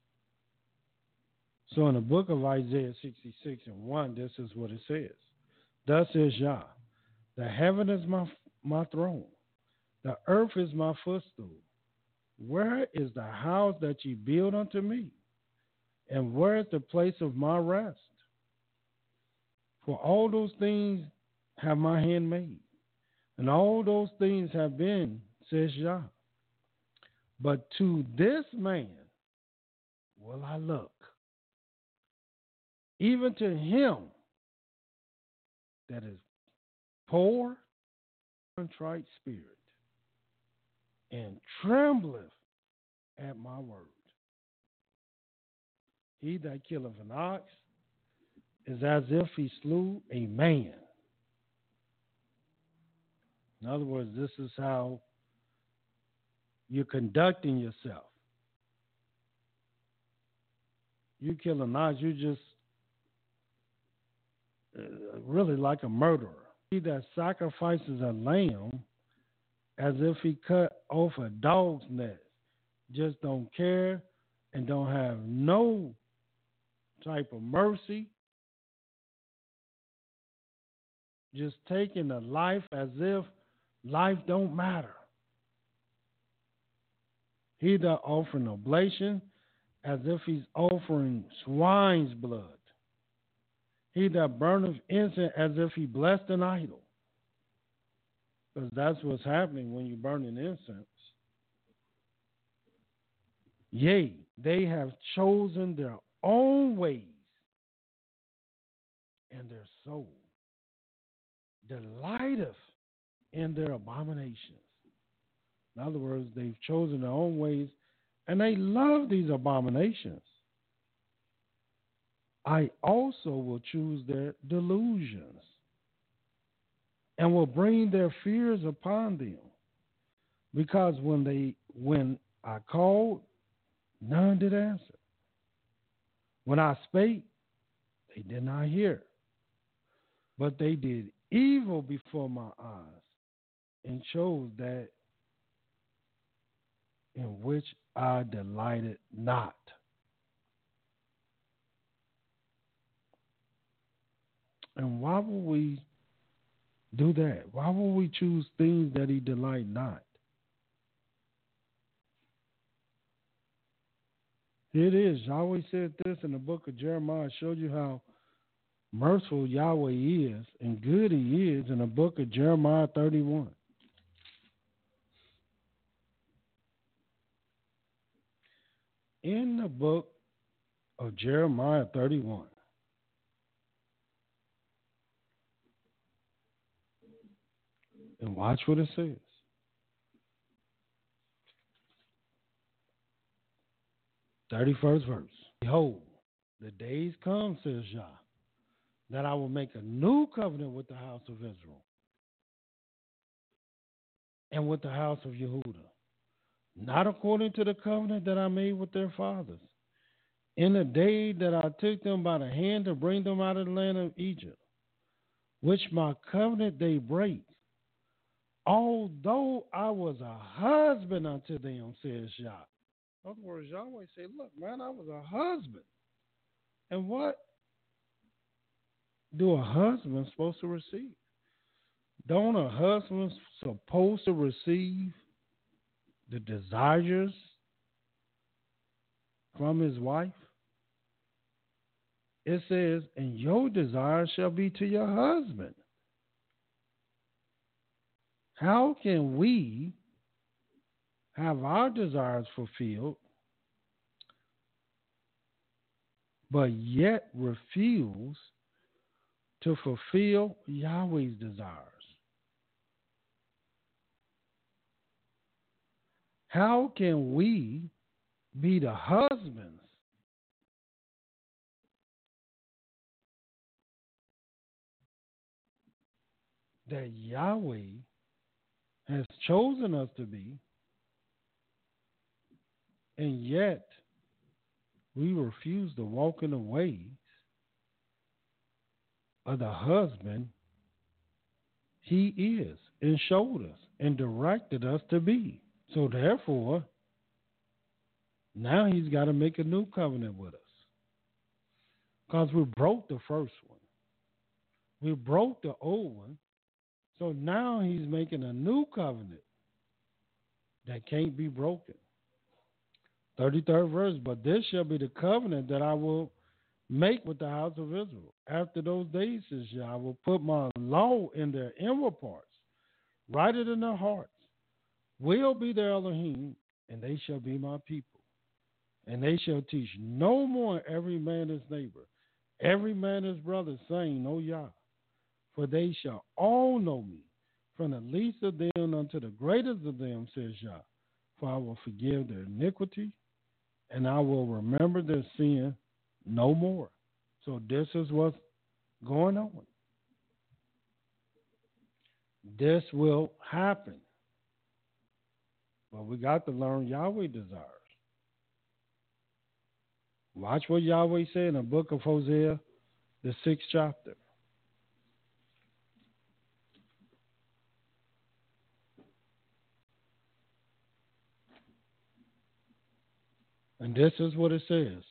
[SPEAKER 5] So in the book of Isaiah sixty-six and one, this is what it says. Thus says Yah, the heaven is my, my throne, the earth is my footstool. Where is the house that ye build unto me? And where is the place of my rest? For all those things have my hand made, and all those things have been, says Yah. But to this man will I look, even to him that is poor, contrite spirit, and trembleth at my word. He that killeth an ox is as if he slew a man. In other words, this is how you're conducting yourself. You kill an ox, you just uh, really like a murderer. He that sacrifices a lamb as if he cut off a dog's nest, just don't care and don't have no type of mercy just taking the life as if life don't matter. He that offering oblation as if he's offering swine's blood. He that burneth incense as if he blessed an idol. Because that's what's happening when you burn an incense. Yea, they have chosen their own ways, and their soul delighteth in their abominations. In other words, they've chosen their own ways, and they love these abominations. I also will choose their delusions, and will bring their fears upon them. Because when they when I called, none did answer. When I spake, they did not hear. But they did evil before my eyes, and chose that in which I delighted not. And why would we do that? Why would we choose things that he delight not? Here it is. Yahweh said this in the book of Jeremiah. I showed you how merciful Yahweh is and good he is in the book of Jeremiah thirty-one. In the book of Jeremiah thirty-one. And watch what it says. thirty-first verse. Behold, the days come, says Yah, that I will make a new covenant with the house of Israel and with the house of Yehudah, not according to the covenant that I made with their fathers, in the day that I took them by the hand to bring them out of the land of Egypt, which my covenant they break, although I was a husband unto them, says Yah. In other words, Yahweh say, look, man, I was a husband. And what do a husband supposed to receive? Don't a husband supposed to receive the desires from his wife? It says, and your desire shall be to your husband. How can we have our desires fulfilled, but yet refuse to fulfill Yahweh's desires? How can we be the husbands that Yahweh has chosen us to be, and yet we refuse to walk in the ways of the husband he is and showed us and directed us to be? So therefore, now he's got to make a new covenant with us, because we broke the first one. We broke the old one. So now he's making a new covenant that can't be broken. thirty-third verse, but this shall be the covenant that I will make with the house of Israel. After those days, says Yah, I will put my law in their inward parts, write it in their hearts, will be their Elohim, and they shall be my people. And they shall teach no more every man his neighbor, every man his brother, saying, O Yah. For they shall all know me, from the least of them unto the greatest of them, says Yah. For I will forgive their iniquity, and I will remember their sin no more. So this is what's going on. This will happen. But we got to learn Yahweh desires. Watch what Yahweh said in the book of Hosea, the sixth chapter. And this is what it says.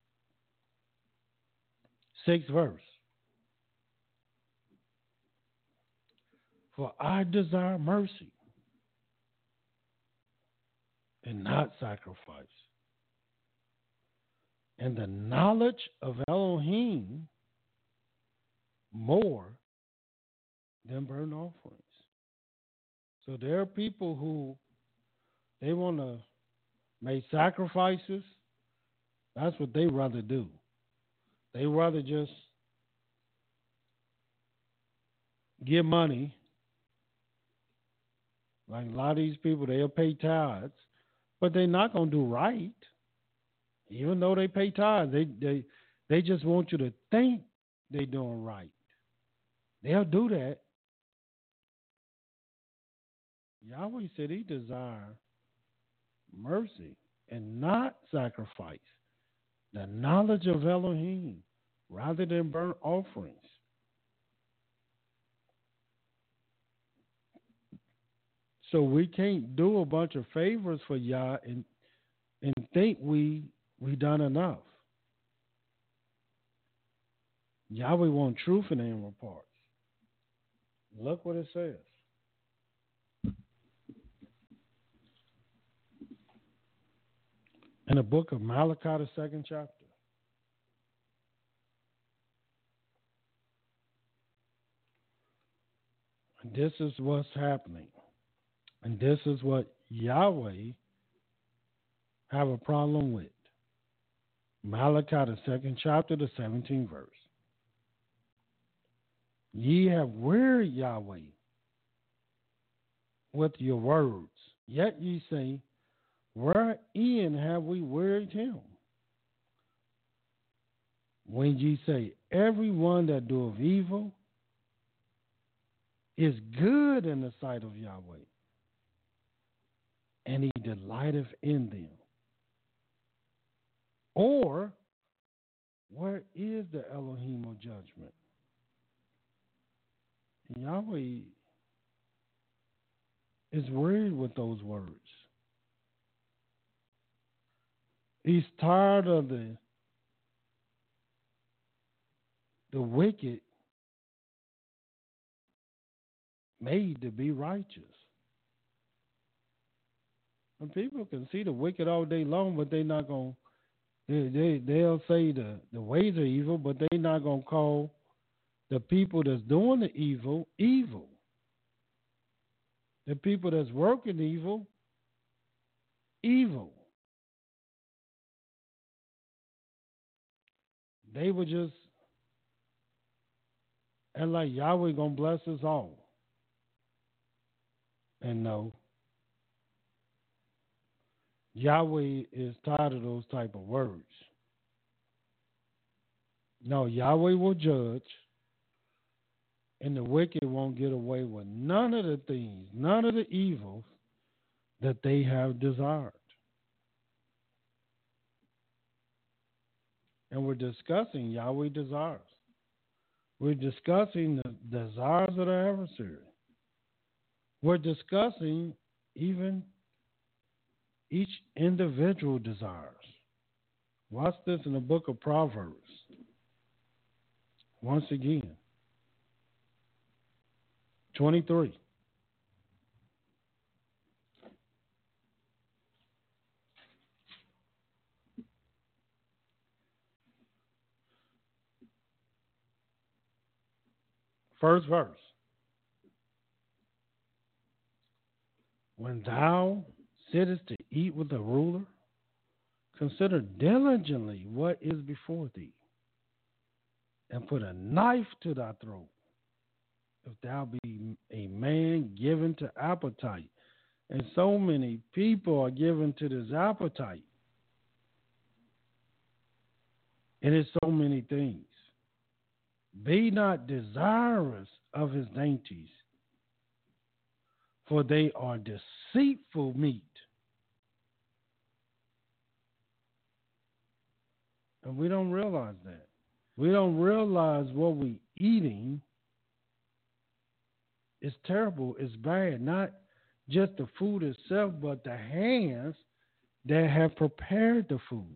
[SPEAKER 5] Sixth verse. For I desire mercy and not sacrifice, and the knowledge of Elohim more than burnt offerings. So there are people who they want to make sacrifices. That's what they rather do. They rather just give money. Like a lot of these people, they'll pay tithes, but they're not going to do right. Even though they pay tithes, they, they, they just want you to think they're doing right. They'll do that. Yahweh said he desires mercy and not sacrifice, the knowledge of Elohim rather than burnt offerings. So we can't do a bunch of favors for Yah and and think we we done enough. Yahweh want truth in the inward parts. Look what it says. In the book of Malachi, the second chapter. And this is what's happening. And this is what Yahweh have a problem with. Malachi, the second chapter, the seventeenth verse. Ye have wearied Yahweh with your words, yet ye say, wherein have we wearied him? When ye say, every one that doeth evil is good in the sight of Yahweh, and he delighteth in them. Or, where is the Elohim of judgment? And Yahweh is worried with those words. He's tired of the the wicked made to be righteous. And people can see the wicked all day long, but they're not going to, they, they, they'll say the, the ways are evil, but they're not going to call the people that's doing the evil, evil. The people that's working evil, evil. They were just, and like Yahweh gonna bless us all. And no, Yahweh is tired of those type of words. No, Yahweh will judge, and the wicked won't get away with none of the things, none of the evils that they have desired. And we're discussing Yahweh desires. We're discussing the desires of the adversary. We're discussing even each individual desires. Watch this in the book of Proverbs. Once again. twenty-three. First verse. When thou sittest to eat with a ruler, consider diligently what is before thee, and put a knife to thy throat, if thou be a man given to appetite. And so many people are given to this appetite. It is so many things. Be not desirous of his dainties, for they are deceitful meat. And we don't realize that. We don't realize what we're eating is terrible, it's bad. Not just the food itself, but the hands that have prepared the food.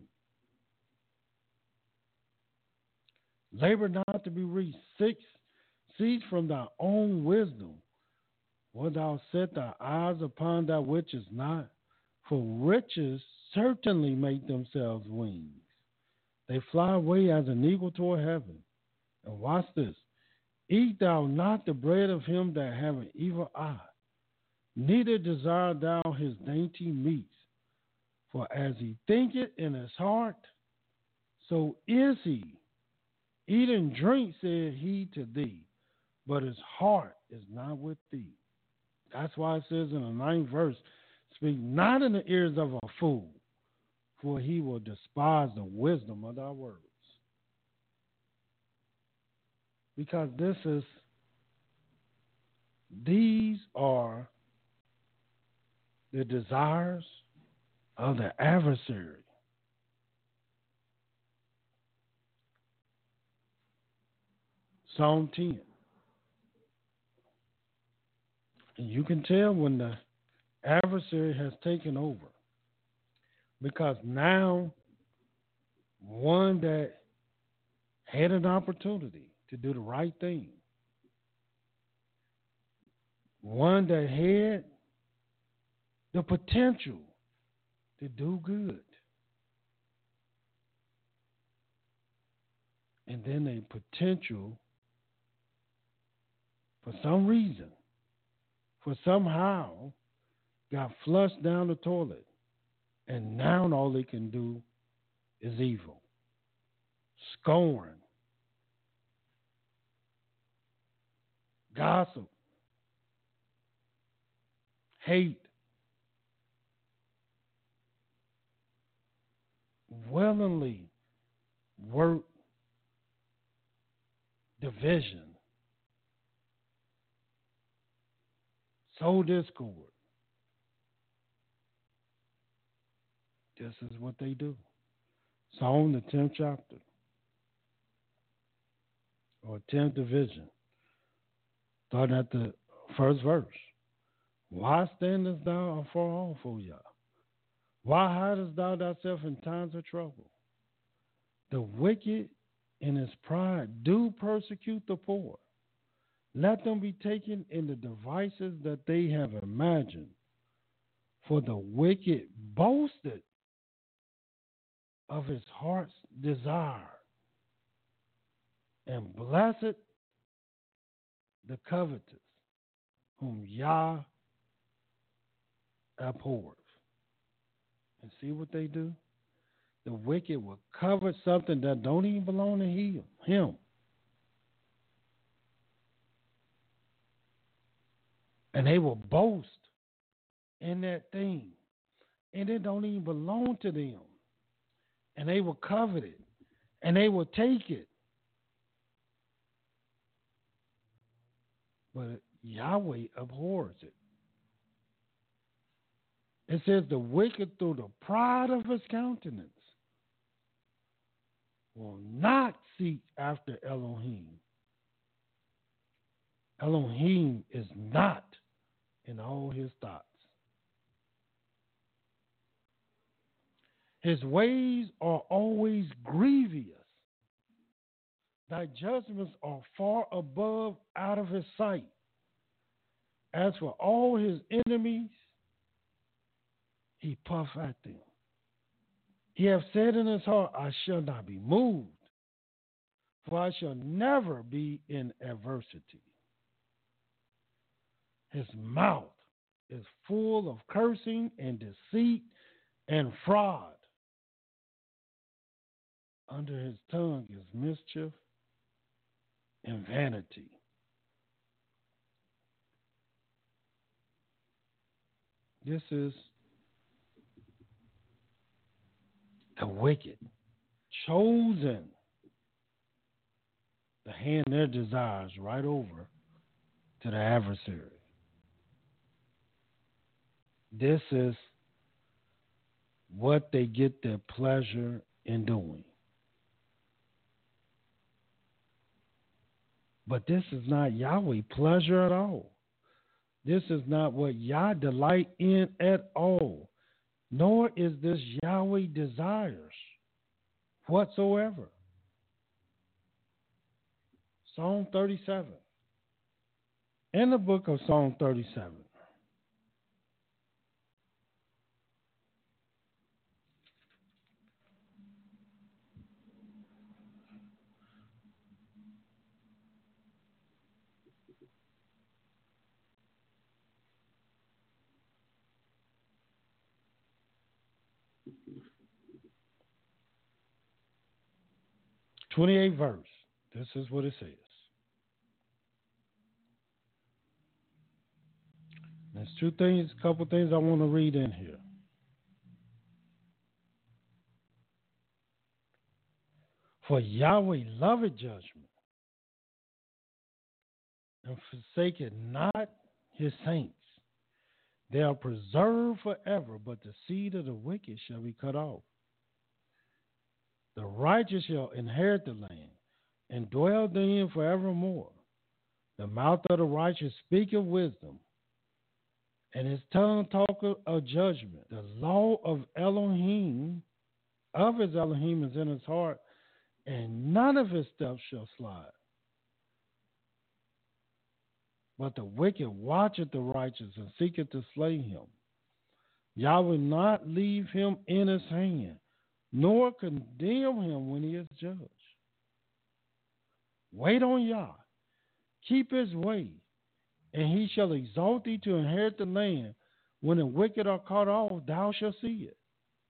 [SPEAKER 5] Labor not to be rich. Six, cease from thy own wisdom. Wilt thou set thy eyes upon that which is not? For riches certainly make themselves wings. They fly away as an eagle toward heaven. And watch this. Eat thou not the bread of him that have an evil eye, neither desire thou his dainty meats. For as he thinketh in his heart, so is he. Eat and drink, said he to thee, but his heart is not with thee. That's why it says in the ninth verse, speak not in the ears of a fool, for he will despise the wisdom of thy words. Because this is, these are the desires of the adversary. Psalm ten. And you can tell when the adversary has taken over. Because now, one that had an opportunity to do the right thing, one that had the potential to do good, and then a potential, for some reason, for somehow, got flushed down the toilet, and now all they can do is evil, scorn, gossip, hate, willingly work division, sow discord. This is what they do. Psalm, the tenth chapter, or tenth division, starting at the first verse. Why standest thou afar off, O Yah? Why hidest thou thyself in times of trouble? The wicked in his pride do persecute the poor. Let them be taken in the devices that they have imagined. For the wicked boasted of his heart's desire, and blessed the covetous, whom Yah abhors. And see what they do? The wicked will covet something that don't even belong to him. And they will boast in that thing. And it don't even belong to them. And they will covet it. And they will take it. But Yahweh abhors it. It says the wicked through the pride of his countenance will not seek after Elohim. Elohim is not in all his thoughts. His ways are always grievous. Thy judgments are far above out of his sight. As for all his enemies, he puff at them. He hath said in his heart, I shall not be moved, for I shall never be in adversity. His mouth is full of cursing and deceit and fraud. Under his tongue is mischief and vanity. This is the wicked, chosen to hand their desires right over to the adversary. This is what they get their pleasure in doing. But this is not Yahweh pleasure at all. This is not what Yah delight in at all. Nor is this Yahweh desires whatsoever. Psalm thirty-seven In the book of Psalm thirty-seven, twenty-eighth verse, this is what it says. There's two things, a couple things I want to read in here. For Yahweh loveth judgment, and forsaketh not his saints. They are preserved forever, but the seed of the wicked shall be cut off. The righteous shall inherit the land, and dwell therein forevermore. The mouth of the righteous speaketh wisdom, and his tongue talketh of judgment. The law of Elohim, of his Elohim is in his heart, and none of his steps shall slide. But the wicked watcheth the righteous, and seeketh to slay him. Yah will not leave him in his hand, nor condemn him when he is judged. Wait on Yah, keep his way, and he shall exalt thee to inherit the land. When the wicked are cut off, thou shalt see it.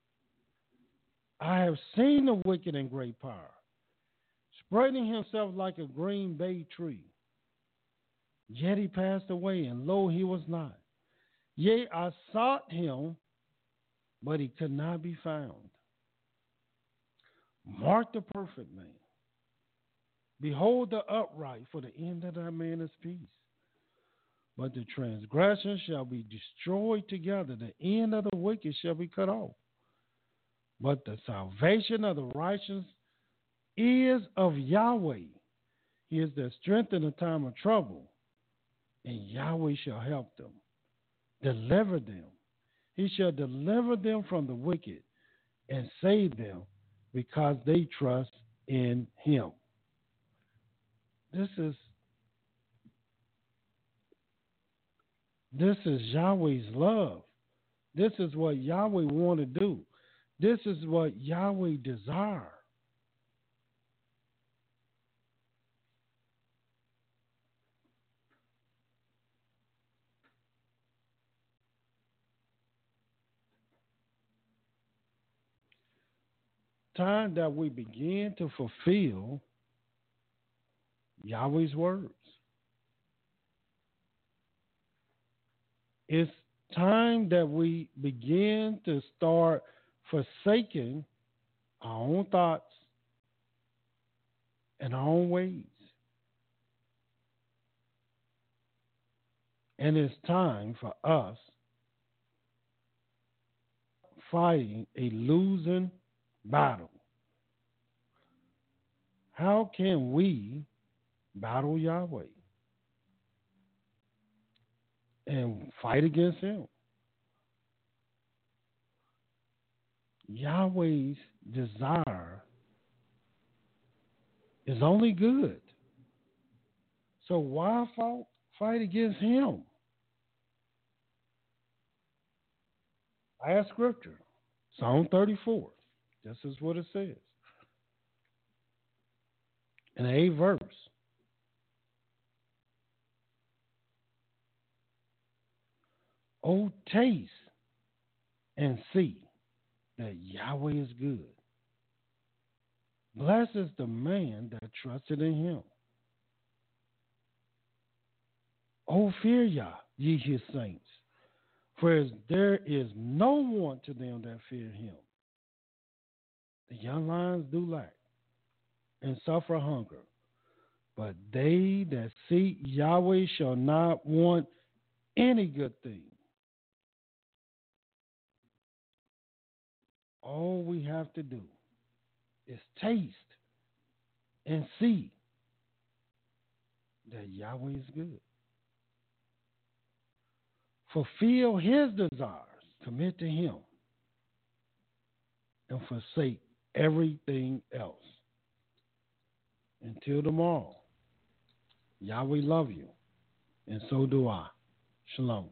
[SPEAKER 5] I have seen the wicked in great power, spreading himself like a green bay tree. Yet he passed away, and lo, he was not. Yea, I sought him, but he could not be found. Mark the perfect man. Behold the upright, for the end of that man is peace. But the transgression shall be destroyed together. The end of the wicked shall be cut off. But the salvation of the righteous is of Yahweh. He is their strength in the time of trouble. And Yahweh shall help them, deliver them. He shall deliver them from the wicked and save them, because they trust in him. This is this is Yahweh's love. This is what Yahweh want to do. This is what Yahweh desire. Time that we begin to fulfill Yahweh's words. It's time that we begin to start forsaking our own thoughts and our own ways. And it's time for us fighting a losing battle. How can we battle Yahweh and fight against him? Yahweh's desire is only good. So why fight against him? I ask scripture, Psalm thirty-four. This is what it says. In the eighth verse. Oh, taste and see that Yahweh is good. Blessed is the man that trusted in him. Oh, fear Yah, ye his saints, for there is no want to them that fear him. The young lions do lack and suffer hunger, but they that seek Yahweh shall not want any good thing. All we have to do is taste and see that Yahweh is good. Fulfill his desires, commit to him, and forsake everything else. Until tomorrow, Yahweh love you. and so do I. Shalom.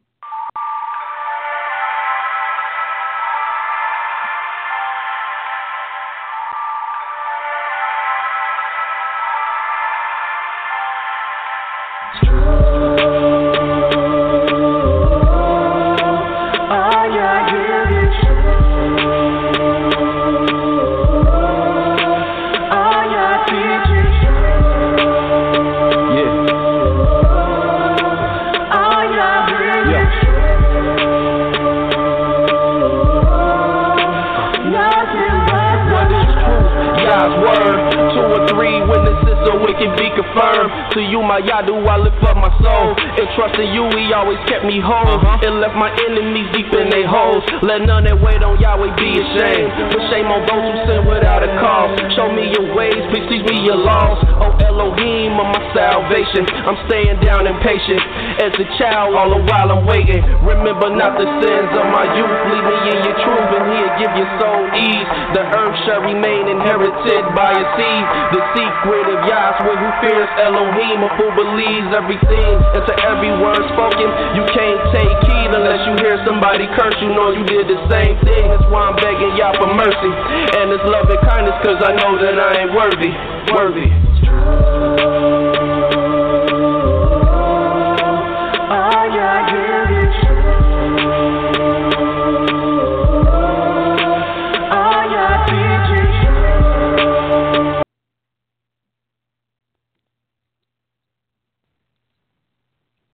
[SPEAKER 2] To you, my Yadu, I lift up my soul. And trusting you, he always kept me whole. Uh-huh. And left my enemies deep in their holes. Let none that wait on Yahweh be ashamed. But shame on those who sin without a cause. Show me your ways, please teach me your laws. Oh Elohim of my salvation, I'm staying down and patient. As a child, all the while I'm waiting. Remember not the sins of my youth. Lead me in your truth, and he'll give your soul ease. The earth shall remain inherited by a seed. The secret of Yahweh who fears Elohim, a fool believes everything. And to every word spoken, you can't take heed unless you hear somebody curse. You know you did the same thing. That's why I'm begging Yah for mercy and His love and kindness, cause I know that I ain't worthy. Worthy.